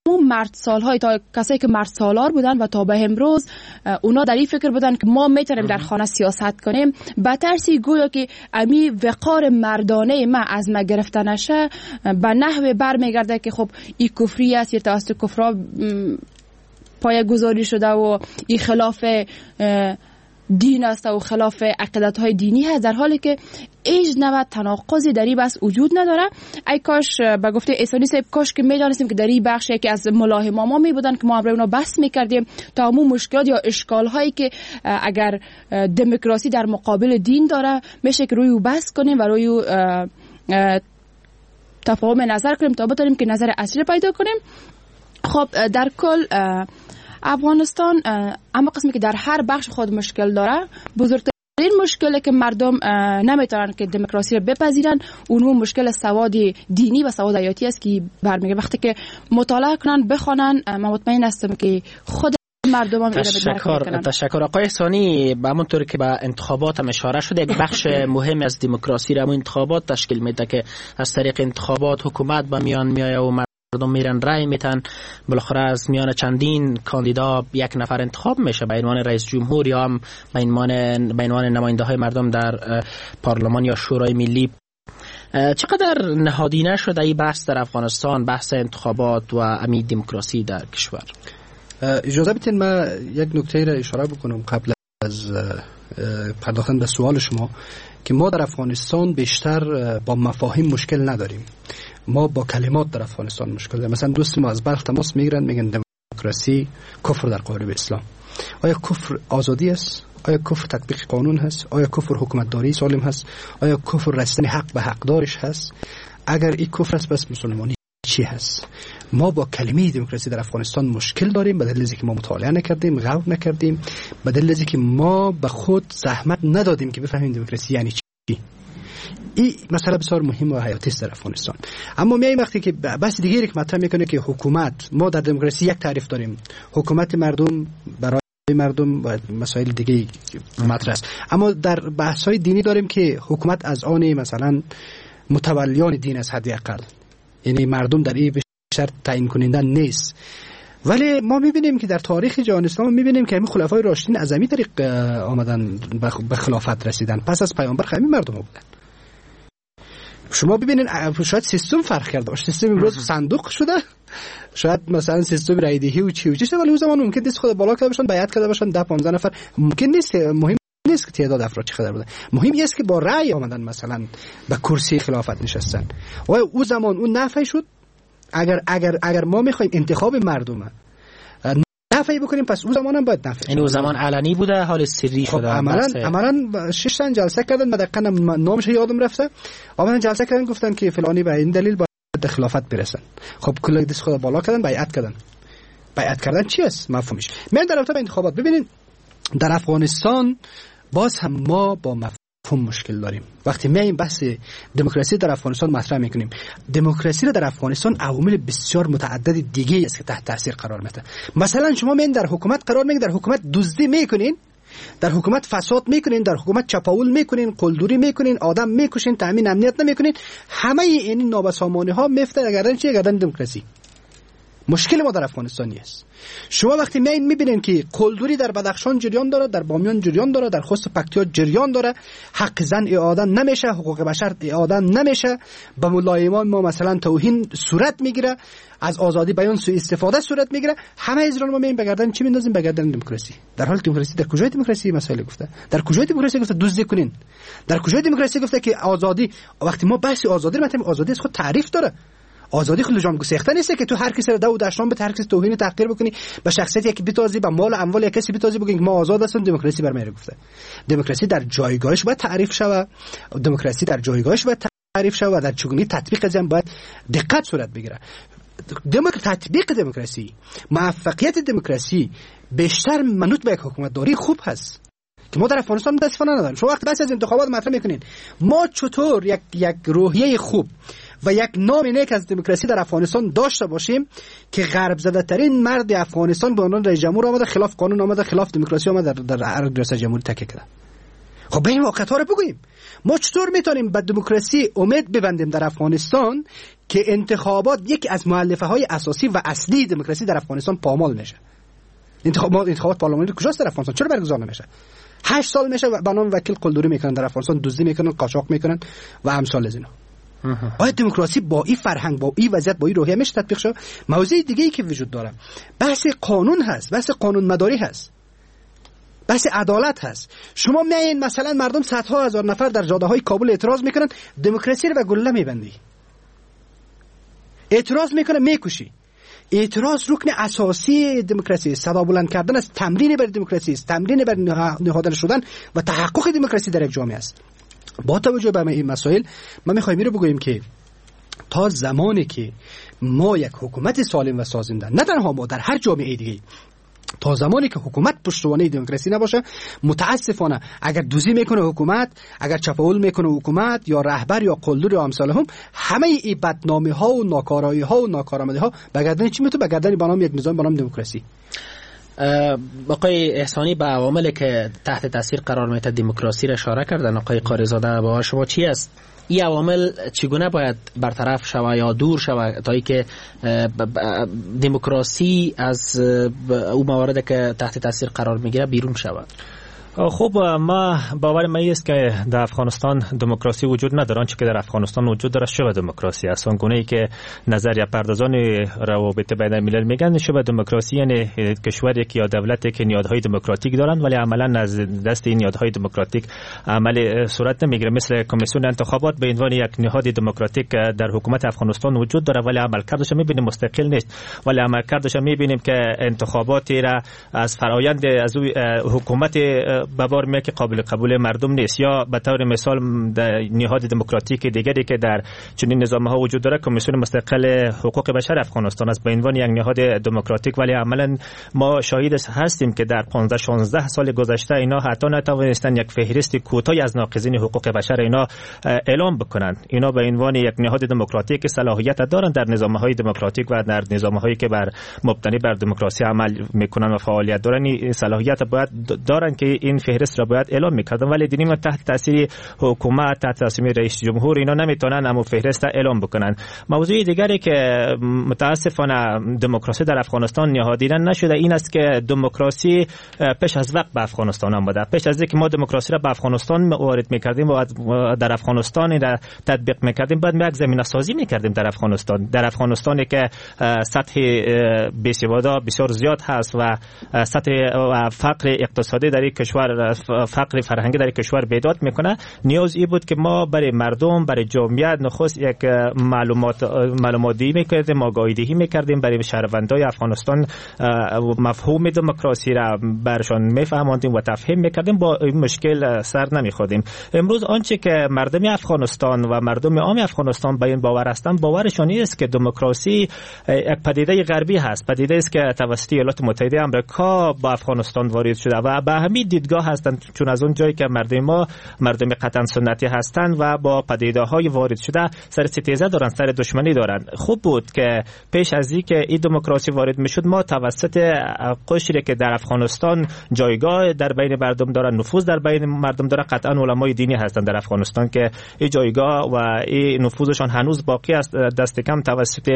مرد سالهای تا کسایی که مرد سالار بودن و تا به امروز اونا در این فکر بودن که ما میتونیم در خانه سیاست کنیم، به ترسی گویا که امی وقار مردانه ما از ما گرفته نشه به نحوه برمیگرده که خب این کفری است یا توسط کفرا پایه گذاری شده و این خلاف دین است و خلاف عقیدت های دینی هست، در حالی که هیچ نوع تناقضی در این بحث وجود نداره. ای کاش به گفته احسانی صاحب کاش که میدانستیم که در این بخش یکی از ملاحما ما می بودن که ما امروز اونا بحث میکردیم تا همون مشکلات یا اشکال هایی که اگر دموکراسی در مقابل دین داره میشه که روی او بحث کنیم و روی او تفاهم نظر کنیم تا بتونیم که نظر اصلی پیدا کنیم. خب در کل افغانستان اما قسمی که در هر بخش خود مشکل داره، بزرگترین مشکلی که مردم نمیتونن که دموکراسی رو بپذیرن اون مشکل سواد دینی و سواد حیاتی است که برمیگرده. وقتی که مطالعه کنن بخونن من مطمئن هستم که خود مردم هم تشکر آقای احسانی. به همونطور که به انتخابات هم اشاره شده، یک بخش مهم از دموکراسی را همون انتخابات تشکیل میده که از طریق انتخابات حکومت به میان میایه و مردم میرن رای میتن. بالاخره از میان چندین کاندیدا یک نفر انتخاب میشه به عنوان رئیس جمهور یا هم به عنوان نماینده های مردم در پارلمان یا شورای ملی. چقدر نهادینه شده این بحث در افغانستان، بحث انتخابات و امی دموکراسی در کشور؟ اجازه بدین من یک نکته را اشاره بکنم قبل از پرداختن به سوال شما که ما در افغانستان بیشتر با مفاهیم مشکل نداریم، ما با کلمات در افغانستان مشکل داریم. مثلا دوست ما از بلخ تماس میگیرن میگن دموکراسی کفر در قالب اسلام. آیا کفر آزادی است؟ آیا کفر تطبیق قانون هست؟ آیا کفر حکومتداری سالم هست؟ آیا کفر رسیدن حق به حقدارش هست؟ اگر این کفر است پس مسلمانی چی هست؟ ما با کلمه دموکراسی در افغانستان مشکل داریم به دلیل اینکه ما مطالعه نکردیم، غور نکردیم، به دلیل اینکه ما به خود زحمت ندادیم که بفهمیم دموکراسی یعنی چی. این مسئله بسیار مهم و حیاتی است در افغانستان. اما میایم وقتی که بحث دیگری که مطرح میکنه که حکومت، ما در دموکراسی یک تعریف داریم، حکومت مردم برای مردم و مسائل دیگه مطرح است. اما در بحث‌های دینی داریم که حکومت از آن مثلا متولیان دین است حداقل، یعنی مردم در این بیشتر تعیین کننده نیست. ولی ما میبینیم که در تاریخ جهان اسلام میبینیم که همین خلفای راشدین از همین طریق آمدن به خلافت رسیدن، پس از پیامبر همین مردم بودن. شما ببینید شاید سیستم فرق کرده باشه، سیستم امروز صندوق شده، شاید مثلا سیستم رایدهی و چی شده، ولی اون زمان ممکن نیست خود بالا کرده باشن، بیعت کرده باشن 10-15 نفر، ممکن نیست. مهم نیست که تعداد افراد چقدر بوده، مهم است که با رأی آمدن مثلا به کرسی خلافت نشستن. و اون زمان اون نفعی شد. اگر ما میخوایم انتخاب مردم نفعی بکنیم پس اون زمان هم باید نفعی. این اون زمان علنی بوده، حال سری شده. عملاً 6 تا جلسه کردن، مدقاً نامش یادم رفته. آمدن جلسه کردن گفتن که فلانی به این دلیل باید خلافت برسن. خب کل دست خود بالا کردن، بیعت کردن. بیعت کردن چی است؟ مفهومش. من در رابطه با انتخابات ببینید در افغانستان باز هم ما با مفهوم مشکل داریم. وقتی ما این بحث دموکراسی در افغانستان مطرح میکنیم، دموکراسی را در افغانستان عوامل بسیار متعدد دیگه است که تحت تاثیر قرار میده. مثلا شما من در حکومت قرار میگیرید، در حکومت دزدی میکنین، در حکومت فساد میکنین، در حکومت چپاول میکنین، قلدری میکنین، آدم میکشین، تامین امنیت نمیکنین، همه این نابسامانی ها میفته گردن چیه؟ گردن دموکراسی. مشکل ما در افغانستانی است. شما وقتی میبینین که قلدری در بدخشان جریان داره، در بامیان جریان داره، در خوست پکتیا جریان داره، حق زن اعاده نمیشه، حقوق بشر اعاده نمیشه، به ملایمان ما مثلا توهین صورت میگیره، از آزادی بیان سوء استفاده صورت میگیره، همه اجرا ما میبینیم بگردن چی میندازیم؟ بگردن دموکراسی. در حال دموکراسی در کجای دموکراسی مسائل گفته؟ در کجای دموکراسی گفته دزدی کنین؟ در کجای دموکراسی گفته که آزادی؟ وقتی ما بحث آزادی رو میگیم، آزادی از خود تعریف داره. آزادی خود لجام گسیخته نیست که تو هر کسی رو دو دشنام به هر کسی توهین تحقیر بکنی، به شخصیت یکی بتازی، به مال اموال یک کسی بتازی، بگی ما آزاد هستیم. دموکراسی بر میره گفته دموکراسی در جایگاهش باید تعریف شود، دموکراسی در جایگاهش باید تعریف شود و در چگونگی تطبیق از آن باید دقت صورت بگیره. تطبیق دموکراسی، موفقیت دموکراسی بیشتر منوط به یک حکومت داری خوب هست که ما در افغانستان متاسفانه نداریم. شما وقتی بحث از انتخابات مطرح میکنین، ما چطور یک روحیه خوب و یک نام نیک از دموکراسی در افغانستان داشته باشیم که غرب زده ترین مرد افغانستان به عنوان رئیس جمهور آمده، خلاف قانون آمده، خلاف دموکراسی آمده، در ریاست جمهوری تکیه کرده. خب به این واقعیت‌ها رو بگوییم. ما چطور میتونیم به دموکراسی امید ببندیم در افغانستان که انتخابات یکی از مؤلفه های اساسی و اصلی دموکراسی در افغانستان پامال میشه. انتخابات پارلمانی کجاست در افغانستان؟ چرا برگزار نمیشه؟ 8 سال میشه به نام وکیل قلدری میکنن در افغانستان، دزدی میکنن، قاچاق میکنن و امثال از اینا. آیا دموکراسی با این فرهنگ، با این وضعیت، با این روحیه میشه تطبیق شه؟ موضوع دیگه ای که وجود داره بحث قانون هست، بحث قانون مداری هست، بحث عدالت هست. شما میایین مثلا مردم صدها هزار نفر در جاده های کابل اعتراض میکنن، دموکراسی رو به گله میبندی. اعتراض میکنه میکشی. اعتراض رکن اساسی دموکراسی است. صدا بلند کردن از تمرین بر دموکراسی است، تمرین بر نهادن شدن و تحقق دموکراسی در یک جامعه است. با توجه به این مسائل ما میخوایم اینو بگوییم که تا زمانی که ما یک حکومت سالم و سازنده، نه تنها ما، در هر جامعه دیگه، تا زمانی که حکومت پشتوانه دموکراسی نباشه، متاسفانه اگر دوزی میکنه حکومت، اگر چپاول میکنه حکومت یا رهبر یا قلدر یا امثال هم، همه این بدنامی ها و ناکارایی ها و ناکارآمدی ها به گردن چی میتونه؟ به گردن بنام یک نظام بنام دموکراسی. آقای احسانی به عواملی که تحت تاثیر قرار میده دموکراسی را اشاره کردن، آقای قاریزاده، با شما چی است؟ این عوامل چگونه باید برطرف شود یا دور شود تا اینکه دموکراسی از اون موارد که تحت تاثیر قرار میگیره بیرون شود؟ خب ما باور ما است که در افغانستان دموکراسی وجود نداره. آنچه که در افغانستان وجود داره شبه دموکراسی است. اون گونه‌ای که نظریه پردازان روابط بین الملل میگن شبه دموکراسی یعنی کشوری که یا دولتی که نیازهای دموکراتیک دارند ولی عملا از دست این نیازهای دموکراتیک عمل صورت نمیگیره. مثل کمیسیون انتخابات به عنوان یک نهاد دموکراتیک در حکومت افغانستان وجود داره ولی عملکردش میبینیم مستقل نیست، ولی عملکردش میبینیم که انتخاباتی را از فرآیند از حکومت بابار میگه که قابل قبول مردم نیست. یا به طور مثال نهاد دموکراتیک دیگری که در چنین نظام‌ها وجود داره کمیسیون مستقل حقوق بشر افغانستان است به عنوان یک نهاد دموکراتیک، ولی عملاً ما شاهد هستیم که در 15-16 سال گذشته اینا حتی نتوانستن یک فهرست کوتاهی از ناقضین حقوق بشر اینا اعلام بکنن. اینا به عنوان یک نهاد دموکراتیک صلاحیت دارن در نظام‌های دموکراتیک و در نظام‌هایی که بر مبتنی بر دموکراسی عمل میکنن و فعالیت دارن این صلاحیت باید دارن که این فهرست را باید اعلام میکردن، ولی دیدیم تحت تاثیر حکومت، تحت تاثیر رئیس جمهور اینا نمیتونن اما فهرست اعلام بکنن. موضوع دیگری که متاسفانه دموکراسی در افغانستان نهادینه نشده این است که دموکراسی پیش از وقت به افغانستان آمده. پیش از اینکه ما دموکراسی را به افغانستان وارد میکردیم و در افغانستان را تطبیق میکردیم بعد یک زمینه سازی میکردیم در افغانستانی که سطح بیسوادی بسیار زیاد هست و سطح فقر اقتصادی در این کشور، فقر فرهنگی در کشور بیداد میکنه. نیاز ای بود که ما برای مردم، برای جامعه نخست یک معلومات دهی میکردیم، آگاهی دهی میکردیم برای شهروندان افغانستان، مفهوم دموکراسی را برشان میفهماندیم و تفهیم میکردیم، با این مشکل سر نمیخوردیم. امروز آنچه که مردم افغانستان و مردم عام افغانستان به این باور هستند، باورشان است که دموکراسی یک پدیده غربی هست، پدیده است که توسط ایالات متحده آمریکا با افغانستان وارد شده و به همین دیدگاه هستند، چون از اون جایی که مردم ما مردم قطعا سنتی هستند و با پدیده‌های وارد شده سر ستیزه دارن، سر دشمنی دارن. خوب بود که پیش از اینکه این دموکراسی وارد میشد ما توسط قشری که در افغانستان جایگاه در بین مردم دارن، نفوذ در بین مردم داره، قطعا علمای دینی هستند در افغانستان که این جایگاه و این نفوذشان هنوز باقی است. دست کم توسط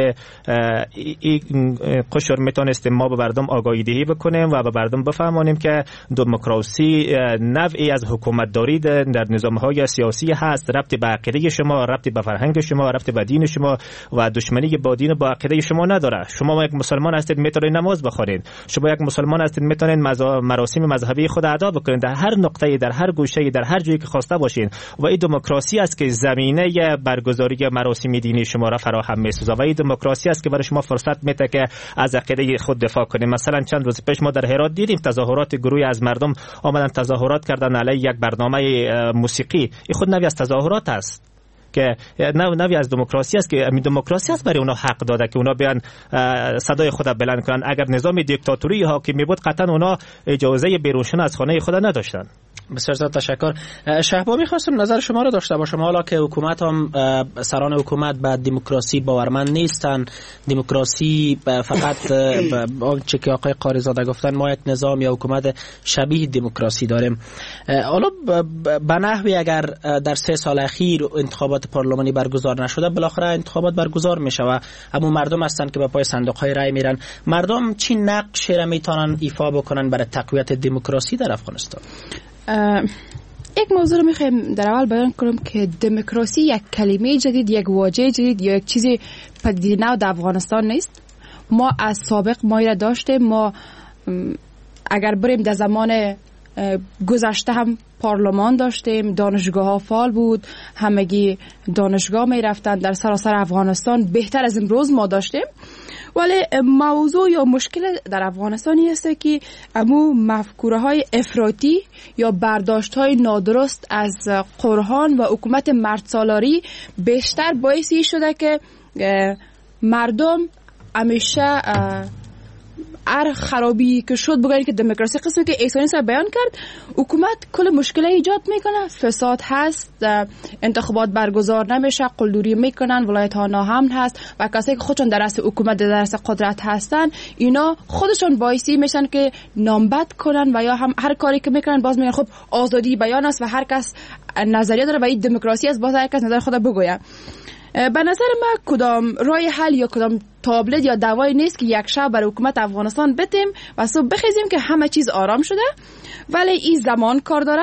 این قشر میتونستیم ما به مردم آگاهی دهی بکنیم و به مردم بفهمانیم که دموکراسی نوعی از حکومت داری در نظام‌های سیاسی هست، ربطی به عقیده شما، ربطی به فرهنگ شما، ربطی به دین شما و دشمنی با دین و با عقیده شما نداره. شما یک مسلمان هستید میتونید نماز بخونید، شما یک مسلمان هستید میتونید مراسم مذهبی خود ادا بکنید در هر نقطه، در هر گوشه، در هر جایی که خواسته باشین و این دموکراسی است که زمینه برگزاری مراسم دینی شما را فراهم می‌سازه و این دموکراسی است که برای شما فرصت میده که از عقیده خود دفاع کنید. مثلا چند روز پیش ما در هرات دیدیم تظاهرات گروهی از مردم آمدن تظاهرات کردن علیه یک برنامه موسیقی. این خود نوعی از تظاهرات است که نوعی از دموکراسی است که همین دموکراسی است برای اونا حق داده که اونا بیان صدای خود بلند کنن. اگر نظام دیکتاتوری حاکم می بود قطعا اونا اجازه بیرون شدن از خانه خود نداشتن. بسیار زیاد تشکر. شهبا می‌خواستم نظر شما رو داشته باشم. حالا که حکومت هم سران حکومت به دموکراسی باورمند نیستن، دموکراسی فقط آنچه که آقای قاریزاده گفتن ما یک نظام یا حکومت شبیه دموکراسی داریم. حالا به نحوی اگر در 3 سال اخیر انتخابات پارلمانی برگزار نشده، بالاخره انتخابات برگزار میشه و همون مردم هستن که به پای صندوق‌های رای میرن. مردم چی نقشی را میتونن ایفا بکنن برای تقویت دموکراسی در افغانستان؟ یک موضوع رو میخوایم در اول بیان کنم که دموکراسی یک کلمه جدید، یک واژه جدید یا یک چیزی پدیده نو در افغانستان نیست. ما از سابق ما داشتیم. ما اگر بریم در زمان گذشته هم پارلمان داشتیم، دانشگاه ها فعال بود، همگی دانشگاه می رفتن در سراسر افغانستان، بهتر از امروز ما داشتیم. ولی موضوع یا مشکل در افغانستانی است که امو مفکوره های افراطی یا برداشت های نادرست از قرآن و حکومت مردسالاری بیشتر باعثی شده که مردم همیشه هر خرابی که شد بگن که دموکراسی قسمی که ایسانی سر بیان کرد، حکومت کل مشکل ایجاد میکنه، فساد هست، انتخابات برگزار نمیشه، قلدری میکنن، ولایت ها ناامن هست و کسایی که خودشون در رأس حکومت در رأس قدرت هستن اینا خودشون باعثی میشن که نامبد کنن و یا هم هر کاری که میکنن باز میگن خب آزادی بیان است و هر کس نظریه داره و این دموکراسی است، باز هر کس نظر خود بگوید. به نظر من کدام راه حل یا کدام تابلت یا دوایی نیست که یک شب برای حکومت افغانستان بتیم و صبح بخیزیم که همه چیز آرام شده، ولی این زمان کار داره.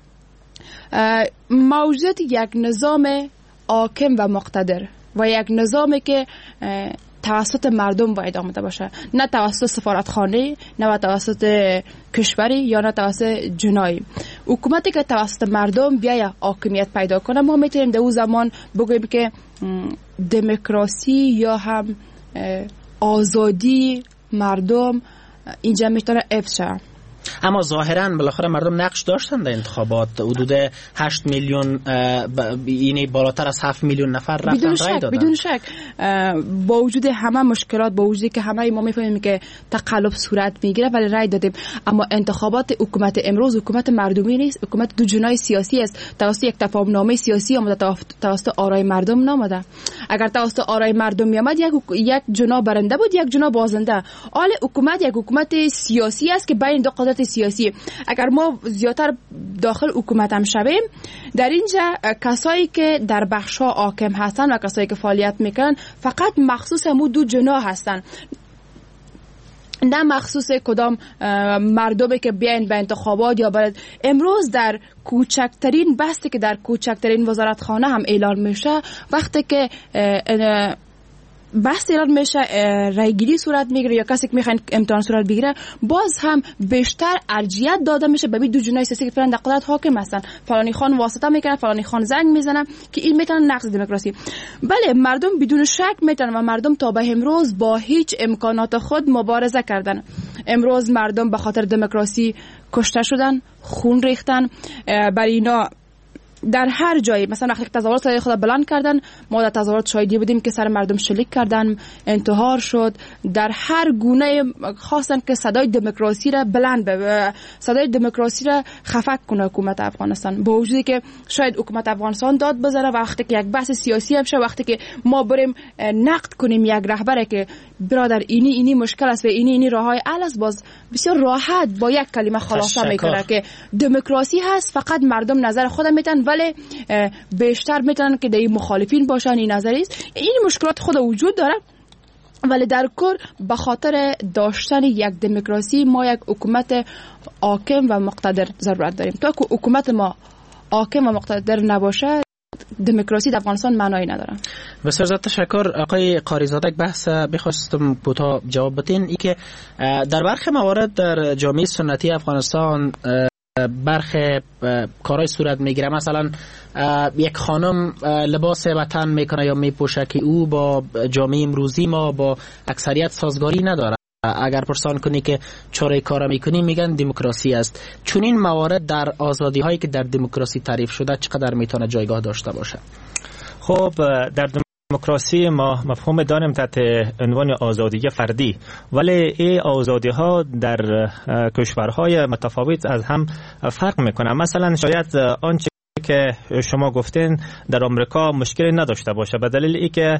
موجود یک نظام حاکم و مقتدر و یک نظامی که توسط مردم باید آمده باشه، نه توسط سفارتخانه، نه توسط کشوری یا نه توسط جنایی. حکومتی که توسط مردم بیاید حاکمیت پیدا کنه، ما میتونیم در اون زمان بگوییم که دموکراسی یا هم آزادی مردم اینجا میتونه حفظ شه. اما ظاهرا بالاخره مردم نقش داشتن در انتخابات. حدود 8 میلیون یعنی بالاتر از 7 میلیون نفر رفتن رای دادن. بدون شک با وجود همه مشکلات، با وجودی که همه ما میفهمیم که تقلب صورت میگیره ولی رای دادیم، اما انتخابات حکومت امروز حکومت مردمی نیست، حکومت دو جناح سیاسی است. توسط یک تفاهم نامه سیاسی آمده، توسط آرای مردم نامده. اگر توسط آرای مردم میامد یک جناح برنده بود، یک جناح بازنده. حال حکومت یک حکومت سیاسی است که بین دو قدرت سیاسی. اگر ما زیادتر داخل حکومت هم شویم، در اینجا کسایی که در بخش‌ها حاکم هستن و کسایی که فعالیت میکنن فقط مخصوص همون دو جناح هستن، نه مخصوص کدام مردمی که بیاین به انتخابات یا باید. امروز در کوچکترین بحثی که در کوچکترین وزارتخانه هم اعلان میشه، وقتی که بحث ایران میشه رایگیری صورت میگیره یا کسی که میخواد امتحان صورت بگیره، باز هم بیشتر ارجحیت داده میشه به دو جناح سیاسی که فعلا در قدرت حاکم هستن. فلانی خان واسطه میکنه، فلانی خان زنگ میزنه که این میتونه نقض دموکراسی. بله مردم بدون شک میتونن و مردم تا به امروز با هیچ امکانات خود مبارزه کردن. امروز مردم به خاطر دموکراسی کشته شدن، خون ریختن. برای اینا در هر جایی، مثلا وقتی تظاهرات صدای خود بلند کردن، ما در تظاهرات شاهدی بودیم که سر مردم شلیک کردن، انتحار شد. در هر گونه خواستن که صدای دموکراسی را بلند صدای دموکراسی را خفک کنه حکومت افغانستان. با وجودی که شاید حکومت افغانستان داد بزنه، وقتی که یک بحث سیاسی هم شه، وقتی که ما بریم نقد کنیم یک رهبر که برادر اینی مشکل است و اینی راههای حل است، باز بسیار راحت با یک کلمه خلاصه میکنه که دموکراسی هست، فقط مردم نظر خود میتن، ولی بیشتر میتونن که در مخالفین باشن. این نظری است. این مشکلات خود وجود داره، ولی در کل به خاطر داشتن یک دموکراسی ما یک حکومت حاکم و مقتدر ضرورت داریم. تا که حکومت ما حاکم و مقتدر نباشه، دموکراسی در افغانستان معنایی نداره. بسیار زیاد تشکر. آقای قاریزاده، یک بحث بخواستم کوتاه جواب بدین. ای که در برخی موارد در جامعه سنتی افغانستان برخی کارهای صورت میگیره. مثلا یک خانم لباس وطن میکنه یا میپوشه که او با جامعه امروزی ما با اکثریت سازگاری نداره. اگر پرسان کنی که چرا کار میکنی، میگن دموکراسی است. چون این موارد در آزادی هایی که در دموکراسی تعریف شده چقدر میتونه جایگاه داشته باشه؟ خب در دموکراسی ما مفهوم داریم تحت عنوان آزادی فردی، ولی این آزادی ها در کشورهای متفاوت از هم فرق میکنه. مثلا شاید آنچه که شما گفتین در آمریکا مشکلی نداشته باشه، به دلیل اینکه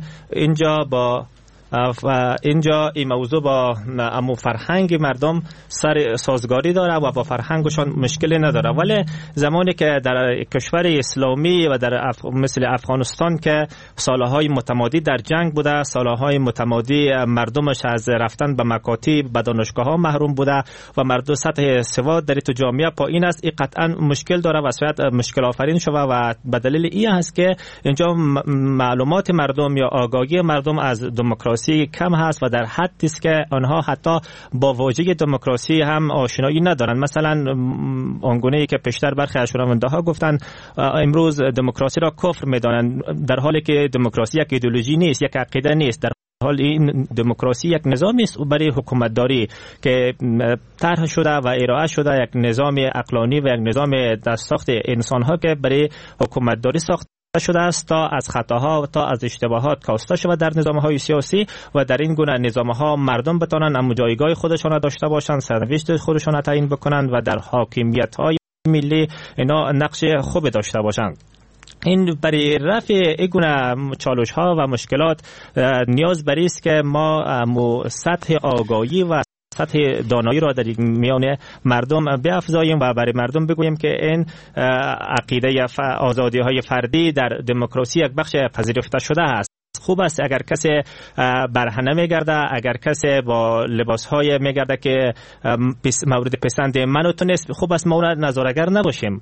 اینجا این موضوع با فرهنگ مردم سازگاری داره و با فرهنگشان مشکلی نداره. ولی زمانی که در کشور اسلامی و در مثل افغانستان که سالهای متمادی در جنگ بوده، سالهای متمادی مردمش از رفتن به مکاتب به دانشگاه ها محروم بوده و مردم سطح سواد در تو جامعه پایین است، این قطعا مشکل داره و شاید مشکل آفرین شده و به دلیل این هست که اینجا معلومات مردم یا آگاهی مردم از دموکراسی کم هست و در حدی است که آنها حتی با واژه دموکراسی هم آشنایی ندارند. مثلا آنگونه‌ای که پیشتر برخی از شنونده ها گفتن امروز دموکراسی را کفر می‌دانند، در حالی که دموکراسی یک ایدئولوژی نیست، یک عقیده نیست. در حال این دموکراسی یک نظامی است برای حکومتداری که طرح شده و ارائه شده، یک نظام عقلانی و یک نظام دستساخت انسان‌ها که برای حکومتداری ساخته شده است تا از خطاها تا از اشتباهات کاسته شود در نظام‌های سیاسی و در این گونه نظام‌ها مردم بتوانند هم جایگاه خودشان داشته باشند، سرنوشت خودشان تعیین بکنند و در حاکمیت‌های ملی اینا نقش خوب داشته باشند. این برای رفع این گونه چالش‌ها و مشکلات نیاز بر است که ما سطح آگاهی و سطح دانایی را در میان مردم بیافزاییم و برای مردم بگوییم که این عقیده آزادی‌های فردی در دموکراسی یک بخش پذیرفته شده است. خوب است اگر کسی برهنه میگرده، اگر کسی با لباس‌های میگرده که مورد پسند من و تو نیست، خوب است ما نظاره‌گر نباشیم.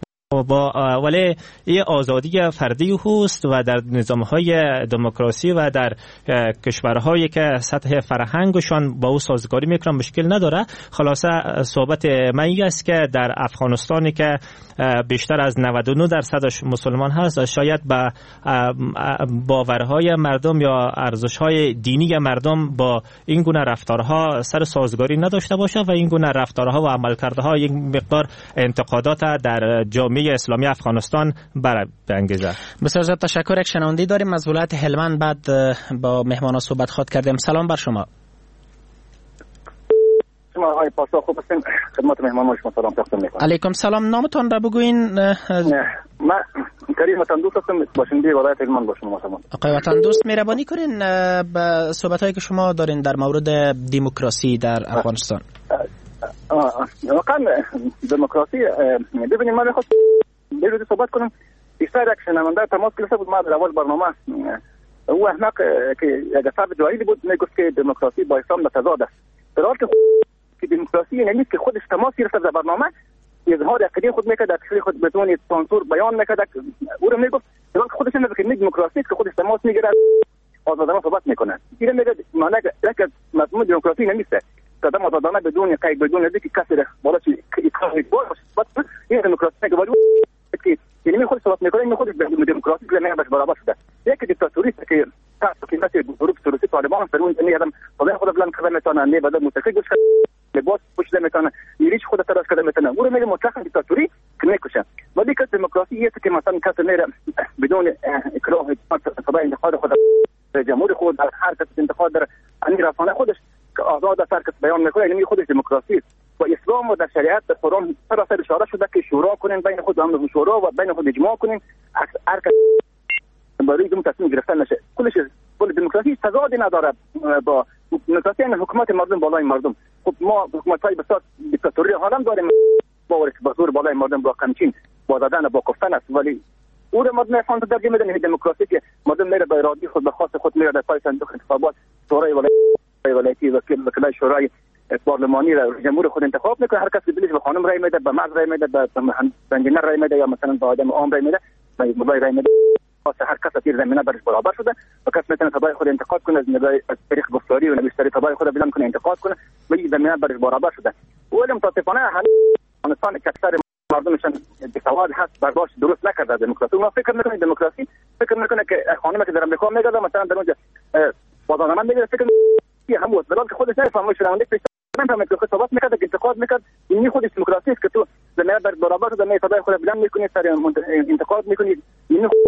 ولی این آزادی فردی هست و در نظام‌های دموکراسی و در کشورهایی که سطح فرهنگشان با او سازگاری میکنن مشکل نداره. خلاصه صحبت من این است که در افغانستانی که بیشتر از 99% مسلمان هست، شاید با باورهای مردم یا ارزش‌های دینی مردم با این گونه رفتارها سر سازگاری نداشته باشه و این گونه رفتارها و عملکردها یک مقدار انتقادات در جامعه اسلامی افغانستان برانگیزه. بسیار زیاد تشکر. یک شنونده داریم از ولایت هلمند، بعد با مهمانا صحبت خواهد کردیم. سلام بر شما. شما آقای پاسا خوب هستین؟ خدمت مهمانان شما سلام تقدیم می‌کنم. علیکم سلام. نامتون را بگوین. من کریم وطن دوست هستم، باشنده ولایت هلمند با شما هستم. آقای وطن دوست، مهربانی کنین به صحبت‌هایی که شما دارین در مورد دموکراسی در افغانستان. واقعا دموکراسی ببینید، من می‌خواستم بیرون صحبت کنم. بیشتر یک شنونده تماس گرفته بود ما در اول برنامه، او احمق که یک فرد جاهلی بود میگفت که دموکراسی با اسلام متضاد است، در حالی که دموکراسی یعنی که خودش تماس گرفته در برنامه اظهار عقیده خود میکرد، عقیده خود بدون سانسور بیان میکرد، او رو میگفت در حالی که خودش نمیگه دموکراسی که خودش تماس میگیره آزادانه صحبت میکنه. این میگه معنی یک مضمون دموکراسی نمیشه قدم آزادانه بدون قید، بدون اینکه کسی بالا چی اکراه باشه. این دموکراسی که باید که یعنی خود صحبت میکنه، این خودش دموکراسی که نه برابر شده. یک دیکتاتوری که تاسو کې مثلا ګروپ سروسي طالبان فرون نه یادم خدای خود بلند کړه متونه نه بده موسیقي ګوش لباس پوښتنه متونه یریش خود ترس کړه متونه ګوره مې مطلق دیکتاتوری کنه کوشه ولی که دموکراسی یه که مثلا کسی میره بدون اکراه طبعا انتقاد خود جمهوری خود هر کس انتقاد در رسانه خودش که آزاد است، هر کس بیان میکنه، یعنی خودش دموکراسی و اسلام و در شریعت در قرآن سراسر اشاره شده که شورا کنین بین خود، هم شورا و بین خود اجماع کنین، هر کس برای دم تصمیم گرفتن نشه. کلش کل دموکراسی تضاد نداره با دموکراسی، یعنی حکومت مردم بالای مردم. خب ما حکومت‌های بسیار دیکتاتوری حالم داریم، باور که با زور بالای مردم با قمچین با دادن با گفتن است، ولی او رو مردم افغان درجه میدن دموکراسی که مردم میره به ارادی خود به خواست خود میره در پای صندوق انتخابات، شورای ولایتی وکلای شورای پارلمانی را جمهور خود انتخاب میکنه، هر کس دلش به خانم رای میده، به مرد رای میده، به انجینر رای میده یا مثلا به آدم عام رای میده، به موبایل رای میده. واسه هر کس تیر زمینه برش برابر شده و کس میتونه تبای خود انتقاد کنه، از طریق گفتاری و نوشتاری تبای خود بیان کنه، انتقاد کنه و این زمینه برش برابر شده. ولی متاسفانه افغانستان که اکثر مردمشان بی‌سواد هست، برداشت درست نکرده دموکراسی. ما فکر میکنیم دموکراسی فکر میکنه که خانمی که در امریکا میگه مثلا در اونجا بازارمند میگه، فکر میکنه همون است که خودش نفهمه، شنونده نفهمه که صحبت میکرد، که انتقاد میکرد، این خودش دموکراسی است که تو زمینه برابر شده، می تبای خود بیان میکنی، سر انتقاد میکنی، این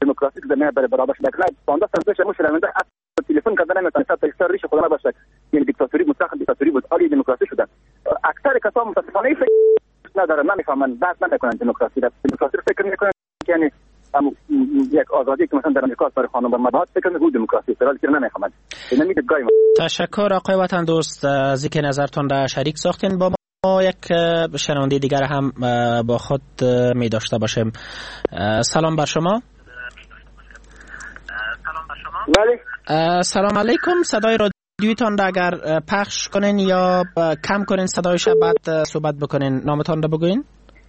دموکراسی که زمینه برای برابر شده کنه 15 سال پیش مش رنده تلفن کردن نمیتونه تا اکثر ریش خدا باشه یعنی دیکتاتوری مستقل دیکتاتوری بود آلی دموکراسی شدن اکثر کسا متاسفانه فکر ندارن نمیفهمن بحث نمیکنن دموکراسی رو فکر میکنن یعنی یک آزادی که مثلا در امریکا برای خانم و مباحث فکر میکنن دموکراسی سرالی که نمیفهمن اینمی دیدگاه تشکر آقای وطن دوست از اینکه نظرتون را شریک ساختین با ما یک شنونده دیگر هم با خود می داشته باشیم سلام بر شما بله سلام علیکم صدای رادیوتان را اگر پخش کنین یا کم کنین صدایش بعد صحبت بکنین نامتان را بگوین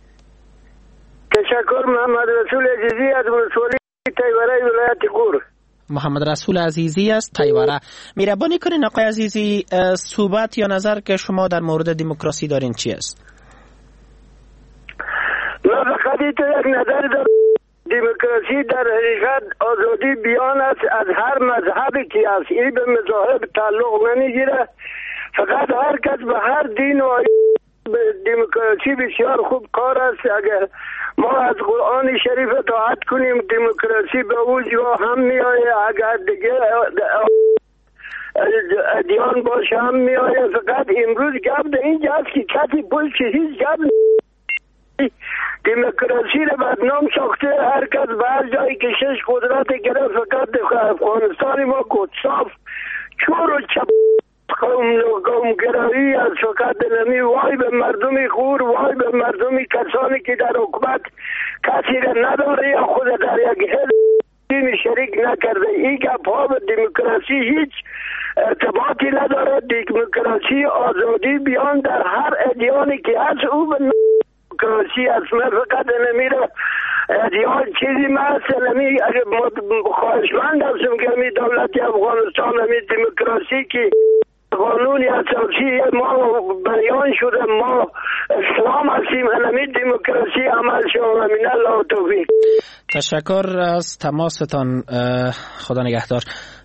تشکر محمد رسول عزیزی از ولسوالی تیوره ولایت غور محمد رسول عزیزی است تیوره مهربانی کنین آقای عزیزی صحبت یا نظر که شما در مورد دموکراسی دارین چی است من فقط یک نظر دارم دموکراسی در حقیقت آزادی بیان است از هر مذهبی که است این به مذاهب تعلق نمیگیره فقط هر کس به هر دین و دموکراسی بسیار خوب کار است اگر ما از قرآن شریف اطاعت کنیم دموکراسی به وجود هم میآید اگر دیگه ادیان باشه هم میآید فقط امروز گپ در اینجا است که کسی پشت هیچ گپ دموکراسی رو بدنام ساخته هر کس به هر جایی که شش قدرت گرفت فقط افغانستان ما کتساف چور و چپ قومگرایی از فقط نمی وای به مردم غور وای به مردم کسانی که در حکومت کسی را نداره یا خود در یک حزب شریک نکرده این گپ ها به دموکراسی هیچ ارتباطی نداره دموکراسی آزادی بیان در هر ادیانی که هست او به دموکراسی است من فقط نمیره ادیان چیزی مثل نمی اگر خواهشمند هستم که همی دولت افغانستان همی دموکراسی که قانون اساسی ما بیان شده ما اسلام هستیم همی دموکراسی عمل شما من الله توفیق تشکر از تماستان خدا نگهدار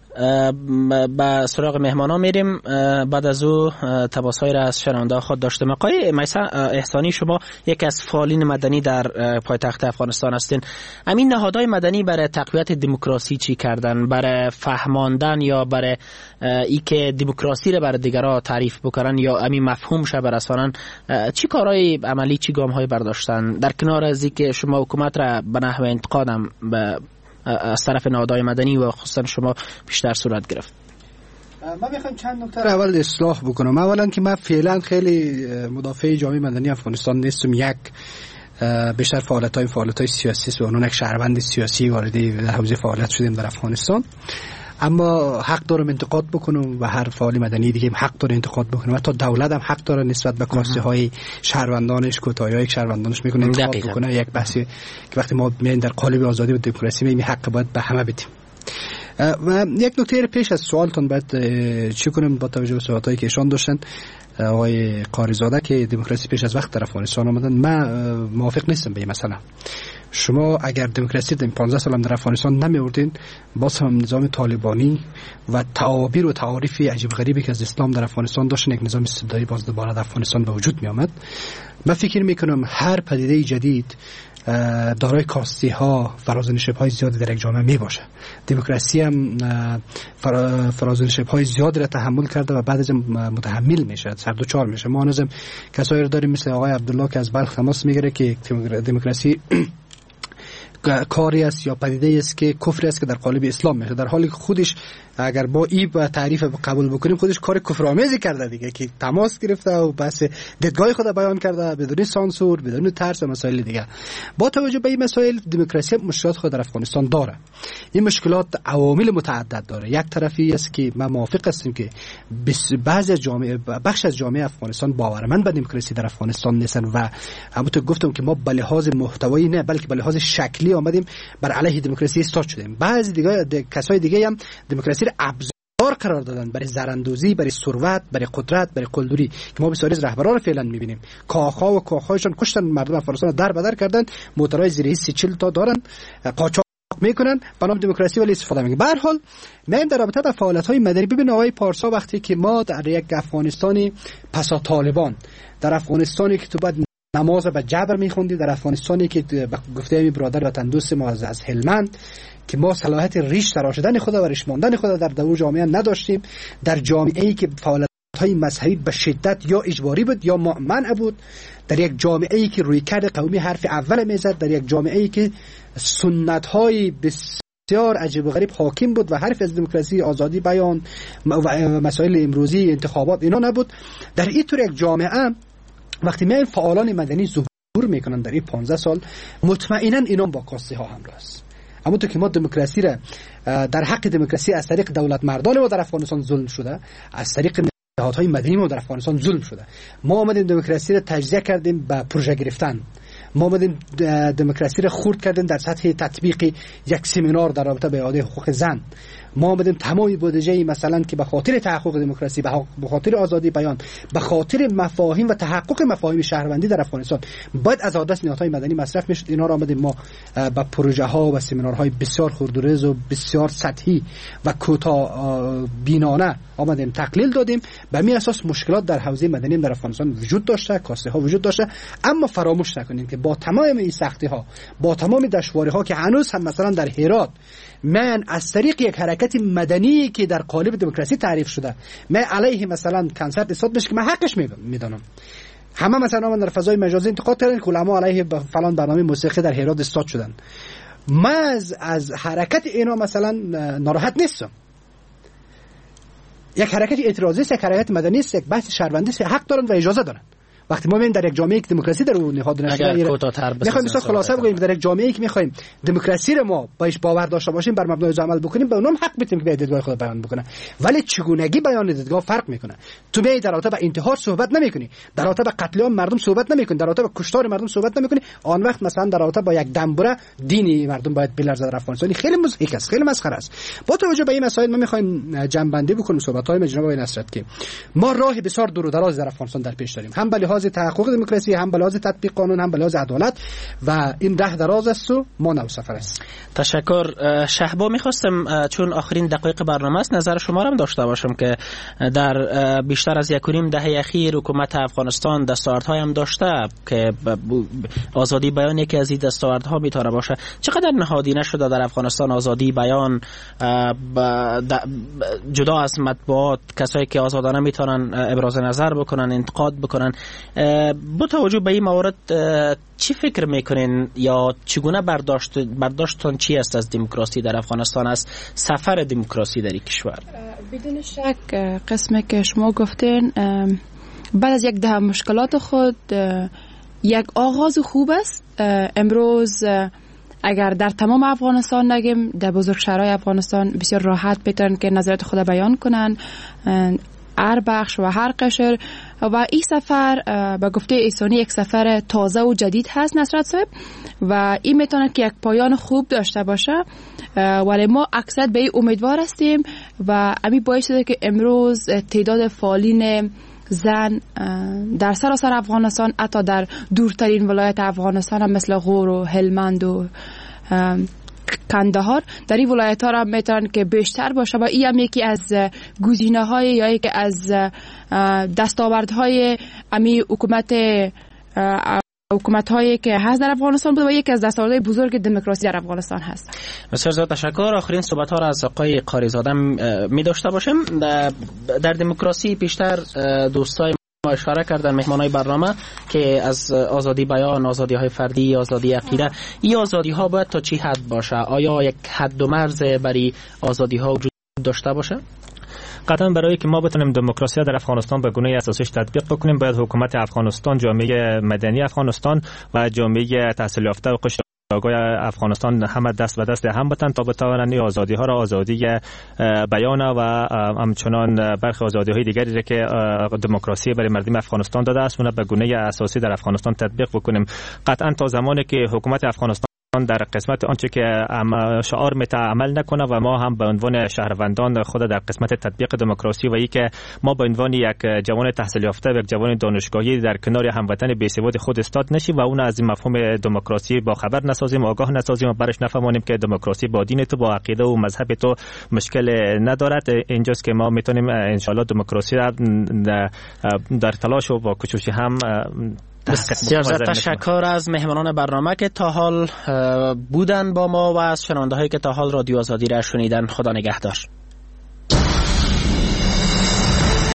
با سراغ مهمانا میریم بعد از او تماس‌های را از شنونده خود داشتیم آقای میثم احسانی شما یک از فعالین مدنی در پایتخت افغانستان هستین همین نهادهای مدنی برای تقویت دموکراسی چی کردن برای فهماندن یا برای ای که دموکراسی را برای دیگران تعریف بکنن یا همین مفهومش برسانن چی کارهای عملی چی گام‌های برداشتن در کنار از اینکه شما حکومت را به نحو انتقادم از طرف نهادهای مدنی و خصوصا شما بیشتر صورت گرفت ما میخوام چند نکته اول اصلاح بکنم اولا که من فعلا خیلی مدافع جامعه مدنی افغانستان نیستم یک بیشتر فعالیت‌های سیاسی و اونون یک شهروند سیاسی وارد حوزه فعالیت شدیم در افغانستان اما حق دارم انتقاد بکنم و هر فعال مدنی دیگه حق داره انتقاد بکنه و تا دولت هم حق داره نسبت به کاسته های شهروندانش کوتاهی‌های شهروندانش میکنه انتقاد بکنه یک بحثی که وقتی ما میایم در قالب آزادی و دموکراسی میایم حق باید به همه بدیم و یک نکته پیش از سوالتون باید چی کنم با توجه به صحبتایی که ایشان داشتن آقای قاریزاده که دموکراسی پیش از وقت در افغانستان آمدن من موافق نیستم به این مسئله شما اگر دموکراسی در 15 سال هم در افغانستان نمی آوردین باز هم نظام طالبانی و تعابیر و تعاریف عجیب غریبی که از اسلام در افغانستان داشتن یک نظام استبدادی باز دوباره در افغانستان به وجود می آمد من فکر می کنم هر پدیده جدید دارای کاستی ها فرازنشیب های زیادی در یک جامعه می باشه دموکراسی هم فرازنشیب های زیادی را تحمل کرده و بعد از متحمل میشه سر دو چهار میشه ما هنوزم کسایی رو داریم مثل آقای عبدالله که از بلخ تماس میگیره که دموکراسی کاری است یا پدیده است که کفر است که در قالب اسلام میشه در حالی که خودش اگر با این تعریف قبول بکنیم خودش کار کفرآمیزی کرده دیگه که تماس گرفته و بس دیدگاه خود بیان کرده بدون سانسور بدون ترس و مسائل دیگه با توجه به این مسائل دموکراسی مشکلات خود در افغانستان داره این مشکلات عوامل متعدد داره یک طرفی است که ما موافق هستیم که بعضی از جامعه بخش از جامعه افغانستان باورمند به دموکراسی در افغانستان نیستن و همونطور گفتم که ما به لحاظ محتوایی نه بلکه به لحاظ شکلی آمدیم بر علیه دموکراسی ایستاد شدیم بعضی دیگه کسای دیگه هم دموکراسی را ابزار قرار دادن برای زراندوزی برای ثروت برای قدرت برای قلدری که ما بسیاری از رهبران فعلا می‌بینیم کاخا و کاخایشان کشتن مردم افغانستان در بدر کردن موتورهای زیر 30-40 تا دارن قاچاق میکنن به نام دموکراسی ولی استفاده میکنن به هر حال من در رابطه با فعالیت‌های مدنی ببین آقای پارسا وقتی که ما در یک افغانستانی پسا طالبان در افغانستانی که تو بعد نماز به جبر میخوندیم در افغانستانی که گفته این برادر وطن دوست ما از هلمند که ما صلاحیت ریش تراشیدن خود و ریش ماندن خود در دور جامعه نداشتیم، در جامعه‌ای که فعالیت‌های مذهبی به شدت یا اجباری بود یا منع بود، در یک جامعه‌ای که رویکرد قومی حرف اول میزد، در یک جامعه‌ای که سنت‌های بسیار عجیب و غریب حاکم بود و حرف از دموکراسی، آزادی بیان و مسائل امروزی انتخابات اینا نبود. در این طور یک جامعه وقتی میایم فعالان مدنی ظهور میکنن در این 15 سال، مطمئنا اینا با کاسته ها حمله است. اما تو که ما دموکراسی را در حق دموکراسی از طریق دولت مردان ما در افغانستان ظلم شده، از طریق نهادهای مدنی ما در افغانستان ظلم شده. ما آمدیم دموکراسی را تجزیه کردیم به پروژه گرفتن، ما آمدیم دموکراسی را خرد کردیم در سطح تطبیق یک سمینار در رابطه به اعاده حقوق زن. ما آمدیم تمام بودجه مثلا که به خاطر تحقق دموکراسی، به خاطر آزادی بیان، به خاطر مفاهیم و تحقق مفاهیم شهروندی در افغانستان باید از آدرس نهادهای مدنی مصرف میشد، اینا را آمدیم ما با پروژه ها و سمینارهای بسیار خردورز و بسیار سطحی و کوتاه بینانه آمدیم تقلیل دادیم. به همین اساس مشکلات در حوزه مدنی در افغانستان وجود داشته، کاسته ها وجود داشته. اما فراموش نکنید که با تمام این سختی ها، با تمام دشواری ها که هنوز هم مثلا در هرات من از طریق یک حرکت مدنی که در قالب دموکراسی تعریف شده، من علیه مثلا کنسرت استاد بشه که من حقش میدونم، همه مثلا من در فضای مجازی انتقاد کردن که علما علیه فلان برنامه موسیقی در هرات استاد شدن. من از حرکت اینا مثلا ناراحت نیستم. یک حرکت اعتراضی است، یک حرکت مدنی است، یک بحث شهروندی است، حق دارن و اجازه دارن. وقتی ما می‌بینیم در یک جامعه که دموکراسی در اون نهاد نشده، می‌خوایم مثلا خلاصه بگیم در یک جامعه‌ای که می‌خوایم دموکراسی رو ما باش باور داشته باشیم، بر مبنای عمل بکنیم، به اونم حق می‌دیم که دیدگاه خود بیان بکنه. ولی چگونگی بیان دیدگاه فرق می‌کنه. تو می در رابطه با انتحار صحبت نمی‌کنی، در رابطه با قتل عام مردم صحبت نمی‌کنی، در رابطه با کشتار مردم صحبت نمی‌کنی. آن وقت مثلا در رابطه با یک دنبوره دینی مردم باید بلرزه در افغانستان، خیلی مضحک است، خیلی مسخره است. با توجه به این مسائل ما می‌خوایم جنب‌بندی بکنیم صحبت‌های جناب آقای نصرت که ما راه بسیار دور و دراز در افغانستان در پیش داریم، هم به لحاظ تحقق دموکراسی، هم به لحاظ تطبیق قانون، هم به لحاظ عدالت، و این راه دراز است و ما نو سفر است. تشکر. شهبا، میخواستم چون آخرین دقایق برنامه است نظر شما را هم داشته باشم که در بیشتر از 1.5 دهه اخیر حکومت افغانستان دستاوردهای هم داشته که آزادی بیان یکی از این دستاوردها میتونه باشه. چقدر نهادینه شده در افغانستان آزادی بیان، جدا از مطبوعات، کسایی که آزادانه میتونن ابراز نظر بکنن، انتقاد بکنن. با توجه به این موارد چی فکر میکنین یا چگونه برداشتتون چی است از دموکراسی در افغانستان، از سفر دموکراسی در این کشور؟ بدون شک قسمی که شما گفتین بعد از 1 دهه مشکلات خود یک آغاز خوب است. امروز اگر در تمام افغانستان نگیم، در بزرگ شهرهای افغانستان بسیار راحت میتونن که نظریات خود بیان کنن، هر بخش و هر قشر. و این سفر به گفته ایسانی یک سفر تازه و جدید هست نصرت صاحب، و این میتونه که یک پایان خوب داشته باشه. ولی ما اکثر به این امیدوار هستیم و همین باعث شده که امروز تعداد فعالین زن در سراسر افغانستان، حتی در دورترین ولایت افغانستان هم مثل غور و هلمند و کندهار، در این ولایت ها را میتونن که بیشتر باشه و این هم یکی از گزینه های یا یکی از دستاوردهای امی حکومت هایی که هست در افغانستان بود و یکی از دستاوردهای بزرگ دموکراسی در افغانستان هست. بسیار زیاد تشکر. آخرین صحبت ها را از آقای قاریزاده می داشته باشم. در دموکراسی بیشتر دوستای ما اشاره کردن مهمانای برنامه که از آزادی بیان، آزادی های فردی، آزادی عقیده، این آزادی ها باید تا چی حد باشه؟ آیا یک حد و مرز برای آزادی ها وجود داشته باشه؟ قطعا برای که ما بتونیم دموکراسی در افغانستان به گونه اساسیش تطبیق بکنیم، باید حکومت افغانستان، جامعه مدنی افغانستان و جامعه تحصیل یافته و قشر آگاه افغانستان همه دست به دست هم بتن تا بتوانند این آزادی ها را، آزادی بیان و همچنان برخی آزادی های دیگری که دموکراسی برای مردم افغانستان داده است، اون به گونه اساسی در افغانستان تطبیق بکنیم. قطعا تا زمانی که حکومت افغانستان در قسمت آنچه که شعار میته عمل نکنه و ما هم به عنوان شهروندان خود در قسمت تطبیق دموکراسی و که ما به عنوان یک جوان تحصیل یافته و یک جوان دانشگاهی در کنار هموطن بی‌سواد خود استاد نشیم و اون از این مفهوم دموکراسی با خبر نسازیم، آگاه نسازیم و برش نفهمانیم که دموکراسی با دین تو، با عقیده و مذهب تو مشکل ندارد. اینجاست که ما میتونیم ان شاء الله دموکراسی را در تلاش و با کوشش هم بسیار تشکر از مهمانان برنامه که تا حال بودن با ما و از شنونده هایی که تا حال رادیو آزادی را شنیدن. خدا نگهدار.